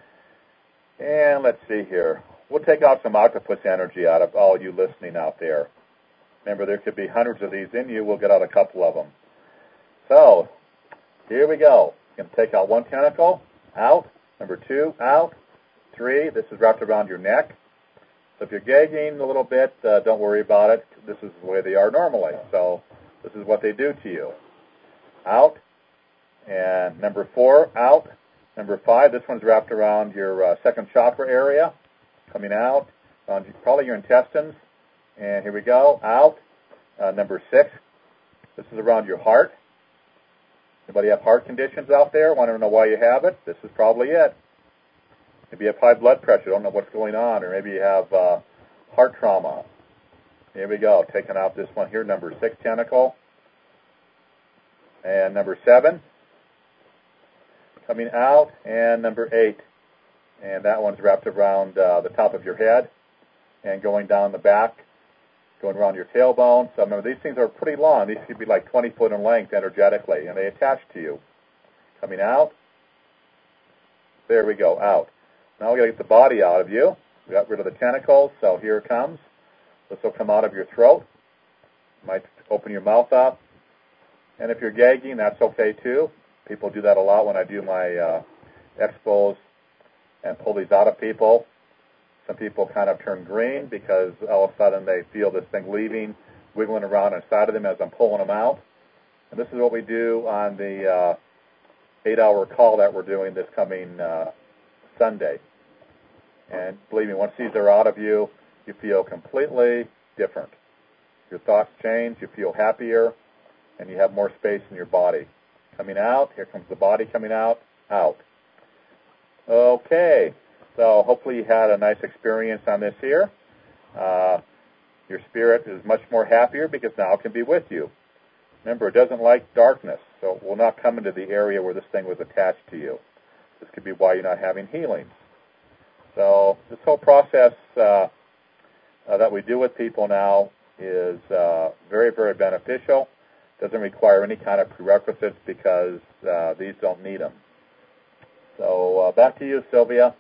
[SPEAKER 1] And let's see here. We'll take out some octopus energy out of all you listening out there. Remember, there could be hundreds of these in you. We'll get out a couple of them. So, here we go. You're going to take out one tentacle, out. Number two, out. Three, this is wrapped around your neck. So if you're gagging a little bit, uh, don't worry about it. This is the way they are normally. So this is what they do to you. Out. And number four, out. Number five, this one's wrapped around your uh, second chakra area, coming out, on probably your intestines. And here we go, out. Uh, number six, this is around your heart. Anybody have heart conditions out there? Want to know why you have it? This is probably it. Maybe you have high blood pressure, don't know what's going on, or maybe you have uh, heart trauma. Here we go, taking out this one here, number six tentacle. And number seven, coming out, and number eight. And that one's wrapped around uh, the top of your head and going down the back, going around your tailbone. So remember, these things are pretty long. These could be like twenty foot in length energetically, and they attach to you. Coming out. There we go, out. Now we've got to get the body out of you. We got rid of the tentacles, so here it comes. This will come out of your throat. You might open your mouth up. And if you're gagging, that's okay too. People do that a lot when I do my uh, expos and pull these out of people. Some people kind of turn green because all of a sudden they feel this thing leaving, wiggling around inside of them as I'm pulling them out. And this is what we do on the uh, eight-hour call that we're doing this coming uh, Sunday. And believe me, once these are out of you, you feel completely different. Your thoughts change, you feel happier, and you have more space in your body. Coming out, here comes the body coming out, out. Okay, so hopefully you had a nice experience on this here. Uh, your spirit is much more happier because now it can be with you. Remember, it doesn't like darkness, so it will not come into the area where this thing was attached to you. This could be why you're not having healings. So this whole process uh, uh, that we do with people now is uh, very, very beneficial. Doesn't require any kind of prerequisites because uh, these don't need them. So uh, back to you, Sylvia.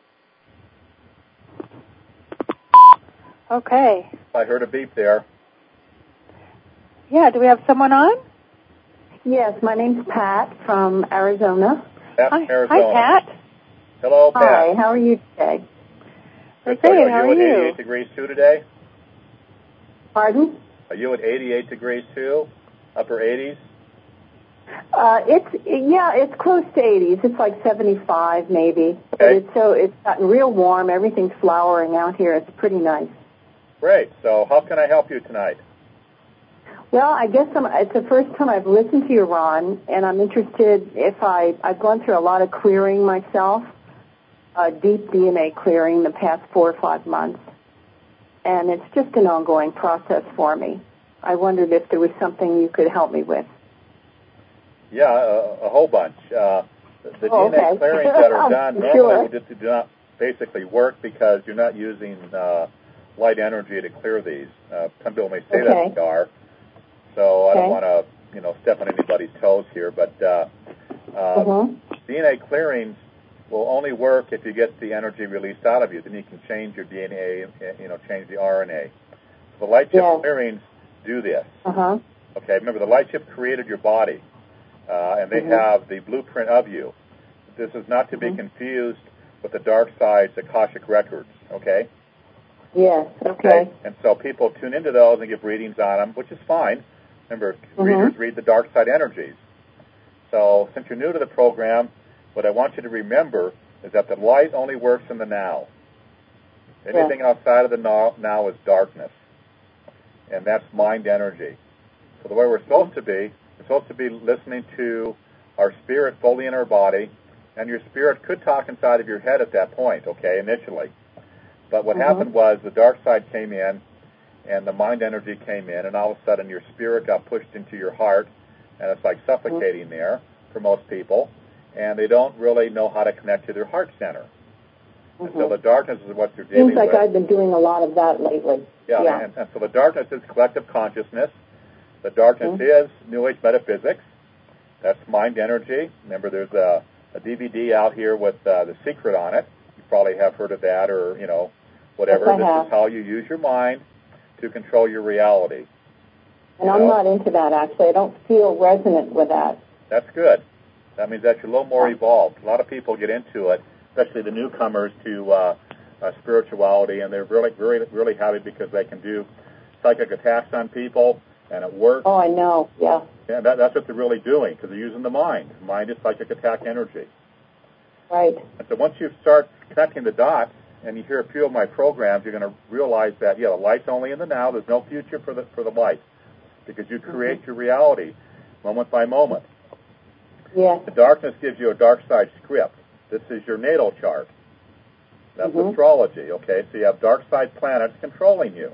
[SPEAKER 2] Okay.
[SPEAKER 1] I heard a beep there.
[SPEAKER 2] Yeah, do we have someone on?
[SPEAKER 5] Yes, my name's Pat from Arizona.
[SPEAKER 1] Pat
[SPEAKER 2] Hi,
[SPEAKER 1] Arizona.
[SPEAKER 2] hi, Pat.
[SPEAKER 1] Hello, Pat.
[SPEAKER 5] Hi, how are you today?
[SPEAKER 2] We're
[SPEAKER 1] Good.
[SPEAKER 2] great.
[SPEAKER 1] Are
[SPEAKER 2] How
[SPEAKER 1] you
[SPEAKER 2] are
[SPEAKER 1] at
[SPEAKER 2] you?
[SPEAKER 1] eighty-eight degrees two today?
[SPEAKER 5] Pardon?
[SPEAKER 1] Are you at eighty-eight degrees two? Upper eighties?
[SPEAKER 5] Uh, it's yeah, it's close to eighties. It's like seventy-five maybe.
[SPEAKER 1] Okay.
[SPEAKER 5] But it's so it's gotten real warm. Everything's flowering out here. It's pretty nice.
[SPEAKER 1] Great. So how can I help you tonight?
[SPEAKER 5] Well, I guess I'm, it's the first time I've listened to you, Ron, and I'm interested if I I've gone through a lot of clearing myself, uh, deep D N A clearing the past four or five months, and it's just an ongoing process for me. I wondered if there was something you could help me with.
[SPEAKER 1] Yeah, a, a whole bunch. Uh, the the
[SPEAKER 5] Oh,
[SPEAKER 1] D N A
[SPEAKER 5] okay.
[SPEAKER 1] clearings that are done
[SPEAKER 5] Sure.
[SPEAKER 1] normally we just do not basically work because you're not using uh, light energy to clear these. Uh, some people may say
[SPEAKER 5] Okay.
[SPEAKER 1] that they are, so I
[SPEAKER 5] Okay.
[SPEAKER 1] don't want to, you know, step on anybody's toes here. But uh, uh,
[SPEAKER 5] Mhm.
[SPEAKER 1] D N A clearings will only work if you get the energy released out of you. Then you can change your D N A, you know, change the R N A. So the light chip
[SPEAKER 5] Yes.
[SPEAKER 1] clearings do this.
[SPEAKER 5] Uh-huh.
[SPEAKER 1] Okay, remember the light ship created your body, uh, and they mm-hmm. have the blueprint of you. This is not to be mm-hmm. confused with the dark side's Akashic records, okay?
[SPEAKER 5] Yes, okay.
[SPEAKER 1] okay. And so people tune into those and give readings on them, which is fine. Remember, mm-hmm. readers read the dark side energies. So since you're new to the program, what I want you to remember is that the light only works in the now. Anything yes. outside of the now, now is darkness, and that's mind energy. So the way we're supposed to be, we're supposed to be listening to our spirit fully in our body, and your spirit could talk inside of your head at that point, okay, initially. But what mm-hmm. happened was the dark side came in, and the mind energy came in, and all of a sudden your spirit got pushed into your heart, and it's like suffocating mm-hmm. there for most people, and they don't really know how to connect to their heart center. Mm-hmm. And so the darkness is what they're dealing with.
[SPEAKER 5] Seems like
[SPEAKER 1] with.
[SPEAKER 5] I've been doing a lot of that lately.
[SPEAKER 1] Yeah,
[SPEAKER 5] yeah.
[SPEAKER 1] And, and so the darkness is collective consciousness. The darkness mm-hmm. is New Age metaphysics. That's mind energy. Remember, there's a, a D V D out here with uh, The Secret on it. You probably have heard of that, or, you know, whatever.
[SPEAKER 5] Yes, I
[SPEAKER 1] this
[SPEAKER 5] have.
[SPEAKER 1] is how you use your mind to control your reality.
[SPEAKER 5] And
[SPEAKER 1] you
[SPEAKER 5] I'm
[SPEAKER 1] know?
[SPEAKER 5] not into that, actually. I don't feel resonant with that.
[SPEAKER 1] That's good. That means that you're a little more evolved. A lot of people get into it, especially the newcomers to uh, uh, spirituality, and they're really, really, really happy because they can do psychic attacks on people, and it works.
[SPEAKER 5] Oh, I know, yeah.
[SPEAKER 1] Yeah, that, that's what they're really doing, because they're using the mind. Mind is psychic attack energy.
[SPEAKER 5] Right.
[SPEAKER 1] And so once you start connecting the dots, and you hear a few of my programs, you're going to realize that, yeah, the light's only in the now. There's no future for the for the light, because you create mm-hmm. your reality moment by moment.
[SPEAKER 5] Yes.
[SPEAKER 1] The darkness gives you a dark side script. This is your natal chart. That's mm-hmm. astrology, okay? So you have dark side planets controlling you.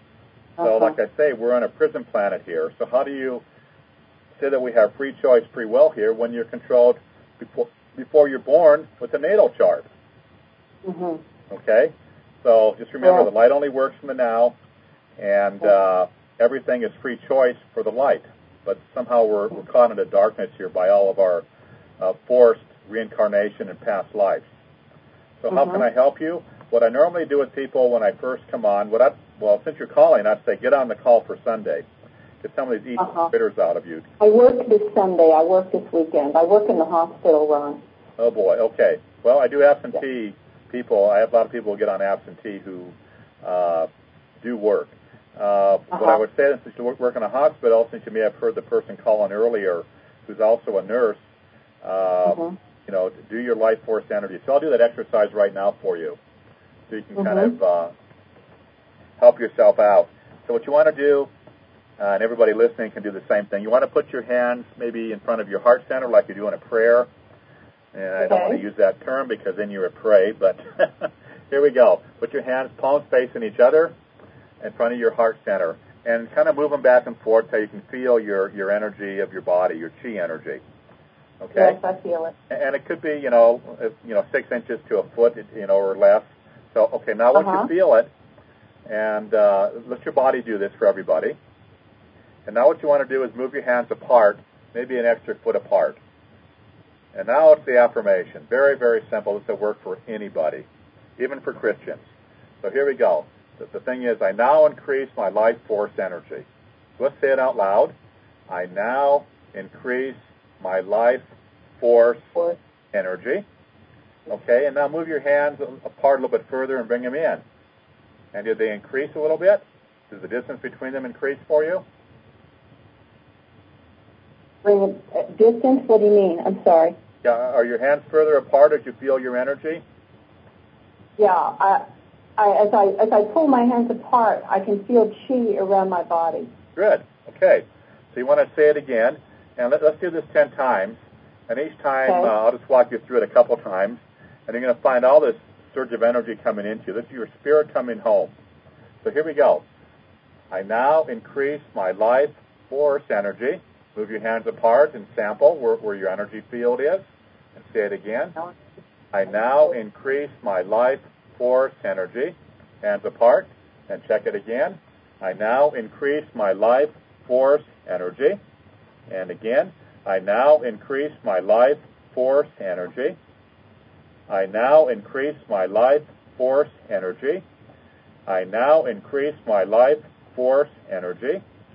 [SPEAKER 1] So
[SPEAKER 5] uh-huh.
[SPEAKER 1] like I say, we're on a prison planet here. So how do you say that we have free choice, free will here when you're controlled before, before you're born with the natal chart?
[SPEAKER 5] Mm-hmm.
[SPEAKER 1] Okay? So just remember,
[SPEAKER 5] yeah.
[SPEAKER 1] the light only works in the now, and uh, everything is free choice for the light. But somehow we're, we're caught in the darkness here by all of our uh, forced reincarnation and past lives. So mm-hmm. how can I help you? What I normally do with people when I first come on, what I, well, since you're calling, I'd say get on the call for Sunday. Get some of these evil uh-huh. critters out of you.
[SPEAKER 5] I work this Sunday. I work this weekend. I work in the hospital, Ron.
[SPEAKER 1] Oh, boy. Okay. Well, I do absentee yeah. people. I have a lot of people who get on absentee who uh, do work. Uh, uh-huh. What I would say, since you work in a hospital, since you may have heard the person call in earlier who's also a nurse, uh, mm-hmm. you know, do your life force energy. So I'll do that exercise right now for you so you can mm-hmm. kind of uh, help yourself out. So what you want to do, uh, and everybody listening can do the same thing, you want to put your hands maybe in front of your heart center like you're doing a prayer. And I okay. don't want to use that term because then you're a prey, but here we go. Put your hands palms facing each other in front of your heart center, and kind of move them back and forth so you can feel your, your energy of your body, your chi energy. Okay?
[SPEAKER 5] Yes, I feel it.
[SPEAKER 1] And it could be, you know, you know, six inches to a foot, you know, or less. So, okay, now once uh-huh. you feel it, and uh, let your body do this for everybody. And now what you want to do is move your hands apart, maybe an extra foot apart. And now it's the affirmation. Very, very simple. This will work for anybody, even for Christians. So here we go. The thing is, I now increase my life force energy. So let's say it out loud. I now increase my life force
[SPEAKER 5] force.
[SPEAKER 1] energy. Okay, and now move your hands apart a little bit further and bring them in. And did they increase a little bit? Does the distance between them increase for you?
[SPEAKER 5] Bring it, uh, distance? What do you mean? I'm sorry.
[SPEAKER 1] Yeah, are your hands further apart as you feel your energy?
[SPEAKER 5] Yeah, I... I, as I as I pull my hands apart, I can feel chi around my body.
[SPEAKER 1] Good. Okay. So you want to say it again, and let, let's do this ten times. And each time, okay. uh, I'll just walk you through it a couple times, and you're going to find all this surge of energy coming into you. This is your spirit coming home. So here we go. I now increase my life force energy. Move your hands apart and sample where, where your energy field is, and say it again. I now increase my life force energy. Hands apart, and check it again. I now increase my life force energy. And again, I now increase my life force energy. I now increase my life force energy. I now increase my life force energy.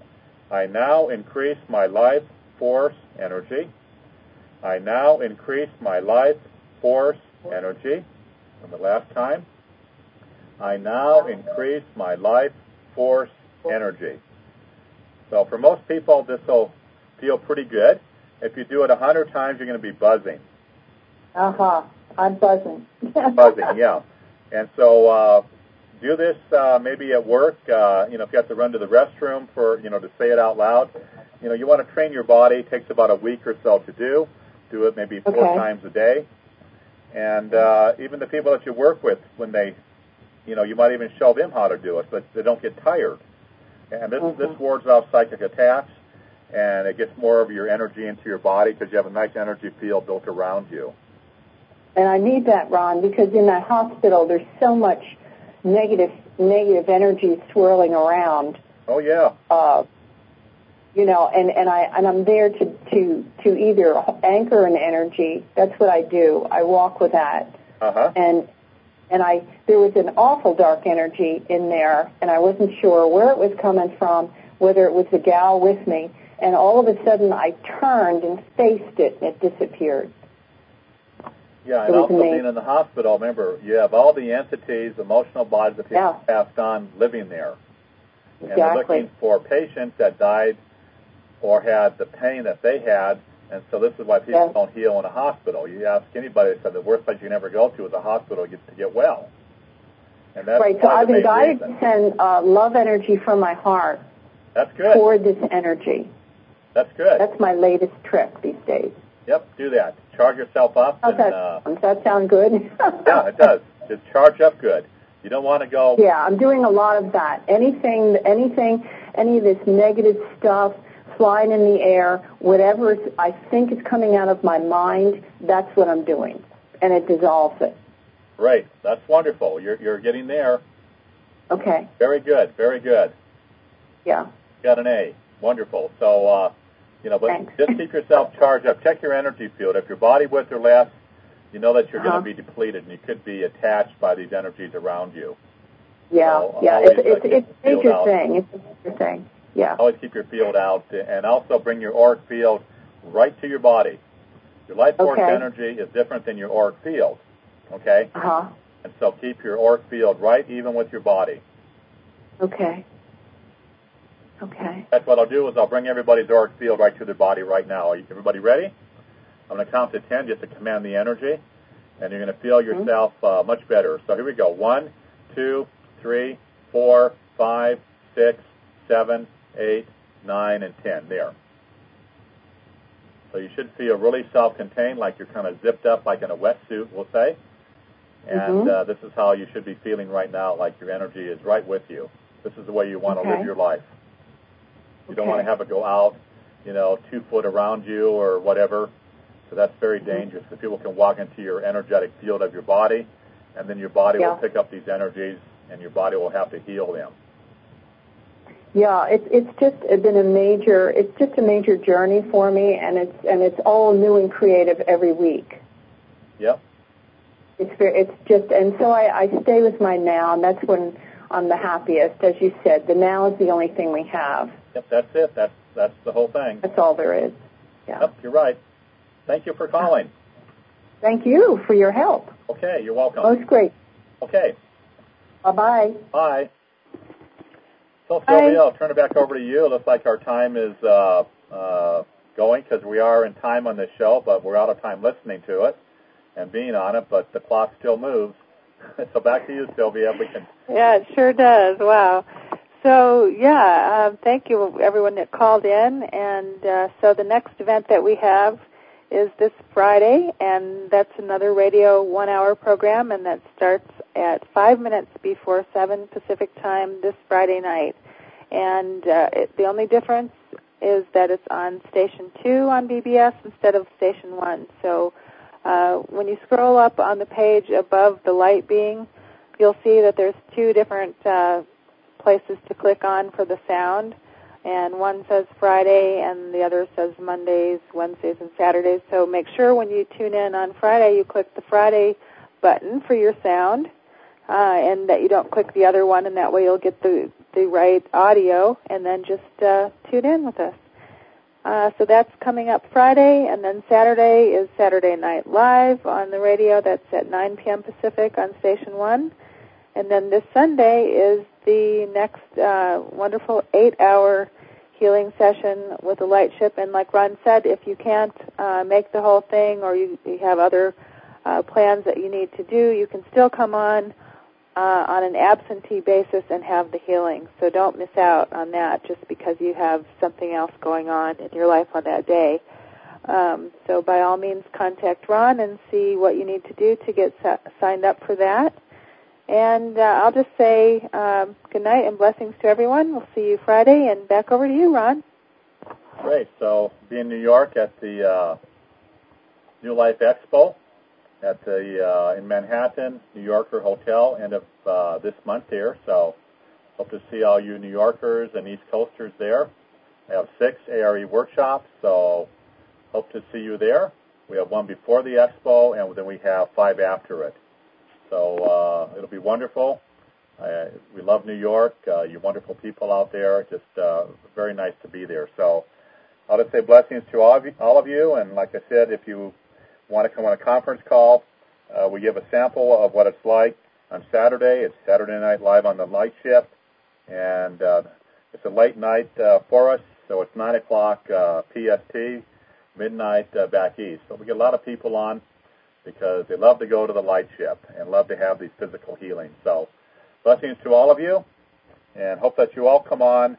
[SPEAKER 1] I now increase my life force energy. I now increase my life force energy. And the last time. I now increase my life force energy. So for most people, this will feel pretty good. If you do it a hundred times, you're going to be buzzing.
[SPEAKER 5] Uh-huh. I'm buzzing.
[SPEAKER 1] Buzzing, yeah. And so uh, do this uh, maybe at work. Uh, you know, if you have to run to the restroom for, you know, to say it out loud. You know, you want to train your body. It takes about a week or so to do. Do it maybe four
[SPEAKER 5] okay.
[SPEAKER 1] times a day. And uh, even the people that you work with, when they, you know, you might even show them how to do it, but they don't get tired. And this, mm-hmm. this wards off psychic attacks, and it gets more of your energy into your body because you have a nice energy field built around you.
[SPEAKER 5] And I need that, Ron, because in that hospital there's so much negative negative energy swirling around.
[SPEAKER 1] Oh yeah.
[SPEAKER 5] Uh, you know, and, and I and I'm there to, to to either anchor an energy. That's what I do. I walk with that.
[SPEAKER 1] Uh-huh.
[SPEAKER 5] And and I there was an awful dark energy in there, and I wasn't sure where it was coming from, whether it was the gal with me. And all of a sudden, I turned and faced it, and it disappeared.
[SPEAKER 1] Yeah, and also amazing. Being in the hospital, remember, you have all the entities, emotional bodies that people
[SPEAKER 5] yeah.
[SPEAKER 1] passed on living there.
[SPEAKER 5] Exactly.
[SPEAKER 1] And they're looking for patients that died or had the pain that they had, and so this is why people yes. don't heal in a hospital. You ask anybody, they said the worst place you can ever go to is a hospital to get, to get well. And that's
[SPEAKER 5] right, so I've been guided to send uh, love energy from my heart
[SPEAKER 1] that's good.
[SPEAKER 5] toward this energy.
[SPEAKER 1] That's good.
[SPEAKER 5] That's my latest trick these days.
[SPEAKER 1] Yep, do that. Charge yourself up.
[SPEAKER 5] How's
[SPEAKER 1] and,
[SPEAKER 5] that,
[SPEAKER 1] uh,
[SPEAKER 5] does that sound good?
[SPEAKER 1] Yeah, it does. Just charge up good. You don't want to go...
[SPEAKER 5] Yeah, I'm doing a lot of that. Anything, anything, any of this negative stuff, flying in the air, whatever I think is coming out of my mind, that's what I'm doing. And it dissolves it.
[SPEAKER 1] Great. That's wonderful. You're you're getting there.
[SPEAKER 5] Okay.
[SPEAKER 1] Very good. Very good.
[SPEAKER 5] Yeah.
[SPEAKER 1] Got an A. Wonderful. So, uh, you know, but
[SPEAKER 5] Thanks.
[SPEAKER 1] just keep yourself charged up. Check your energy field. If your body width or less, you know that you're
[SPEAKER 5] uh-huh.
[SPEAKER 1] going to be depleted, and you could be attached by these energies around you.
[SPEAKER 5] Yeah,
[SPEAKER 1] so
[SPEAKER 5] yeah.
[SPEAKER 1] Always,
[SPEAKER 5] it's it's,
[SPEAKER 1] uh,
[SPEAKER 5] it's a major
[SPEAKER 1] out.
[SPEAKER 5] thing. It's a major thing. Yeah.
[SPEAKER 1] Always keep your field out, and also bring your auric field right to your body. Your life force
[SPEAKER 5] okay.
[SPEAKER 1] energy is different than your auric field, okay?
[SPEAKER 5] Uh-huh.
[SPEAKER 1] And so keep your auric field right even with your body.
[SPEAKER 5] Okay. Okay.
[SPEAKER 1] That's what I'll do is I'll bring everybody's auric field right to their body right now. Are you, everybody ready? I'm going to count to ten just to command the energy, and you're going to feel yourself uh, much better. So here we go. One, two, three, four, five, six, seven, eight, nine, and ten. There. So you should feel really self-contained, like you're kind of zipped up like in a wetsuit, we'll say. And
[SPEAKER 5] mm-hmm.
[SPEAKER 1] uh, this is how you should be feeling right now, like your energy is right with you. This is the way you want
[SPEAKER 5] okay.
[SPEAKER 1] to live your life. You
[SPEAKER 5] okay.
[SPEAKER 1] don't want to have it go out, you know, two foot around you or whatever. So that's very
[SPEAKER 5] mm-hmm.
[SPEAKER 1] dangerous. So people can walk into your energetic field of your body, and then your body
[SPEAKER 5] yeah.
[SPEAKER 1] will pick up these energies, and your body will have to heal them.
[SPEAKER 5] Yeah, it's it's just been a major it's just a major journey for me, and it's and it's all new and creative every week.
[SPEAKER 1] Yep.
[SPEAKER 5] It's very, it's just and so I, I stay with my now, and that's when I'm the happiest, as you said. The now is the only thing we have.
[SPEAKER 1] Yep, that's it. That's that's the whole thing.
[SPEAKER 5] That's all there is. Yeah.
[SPEAKER 1] Yep, you're right. Thank you for calling.
[SPEAKER 5] Thank you for your help.
[SPEAKER 1] Okay, you're welcome.
[SPEAKER 5] Most great.
[SPEAKER 1] Okay.
[SPEAKER 5] Bye-bye.
[SPEAKER 1] Bye. So, Sylvia, I'll turn it back over to you. It looks like our time is uh, uh, going because we are in time on this show, but we're out of time listening to it and being on it, but the clock still moves. So back to you, Sylvia. We can.
[SPEAKER 2] Yeah, it sure does. Wow. So, yeah, um, thank you, everyone that called in. And uh, so the next event that we have is this Friday, and that's another radio one-hour program, and that starts at five minutes before seven Pacific time this Friday night. And uh, it, the only difference is that it's on Station two on B B S instead of Station one. So uh, when you scroll up on the page above the light being, you'll see that there's two different uh, places to click on for the sound. And one says Friday, and the other says Mondays, Wednesdays, and Saturdays. So make sure when you tune in on Friday, you click the Friday button for your sound, uh, and that you don't click the other one, and that way you'll get the the right audio, and then just uh, tune in with us. Uh, so that's coming up Friday, and then Saturday is Saturday Night Live on the radio. That's at nine p.m. Pacific on Station one. And then this Sunday is the next uh, wonderful eight-hour healing session with the Light Ship. And like Ron said, if you can't uh, make the whole thing or you, you have other uh, plans that you need to do, you can still come on Uh, on an absentee basis and have the healing. So don't miss out on that just because you have something else going on in your life on that day. Um, so by all means, contact Ron and see what you need to do to get sa- signed up for that. And uh, I'll just say um, good night and blessings to everyone. We'll see you Friday, and back over to you, Ron.
[SPEAKER 1] Great. So be in New York at the uh, New Life Expo at the uh, in Manhattan, New Yorker Hotel, end of uh, this month here. So hope to see all you New Yorkers and East Coasters there. I have six A R E workshops, so hope to see you there. We have one before the expo, and then we have five after it. So uh, it'll be wonderful. Uh, we love New York. Uh, you wonderful people out there. Just uh, very nice to be there. So I'll just say blessings to all of you, all of you. And like I said, if you want to come on a conference call, uh, we give a sample of what it's like on Saturday. It's Saturday Night Live on the Light Ship, and uh, it's a late night uh, for us, so it's nine o'clock uh, P S T, midnight uh, back east. So we get a lot of people on because they love to go to the Light Ship and love to have these physical healings. So blessings to all of you, and hope that you all come on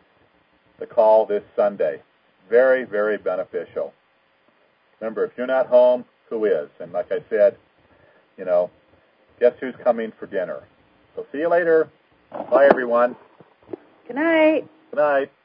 [SPEAKER 1] the call this Sunday. Very, very beneficial. Remember, if you're not home, who is? And like I said, you know, guess who's coming for dinner? So see you later. Bye, everyone.
[SPEAKER 2] Good night.
[SPEAKER 1] Good night.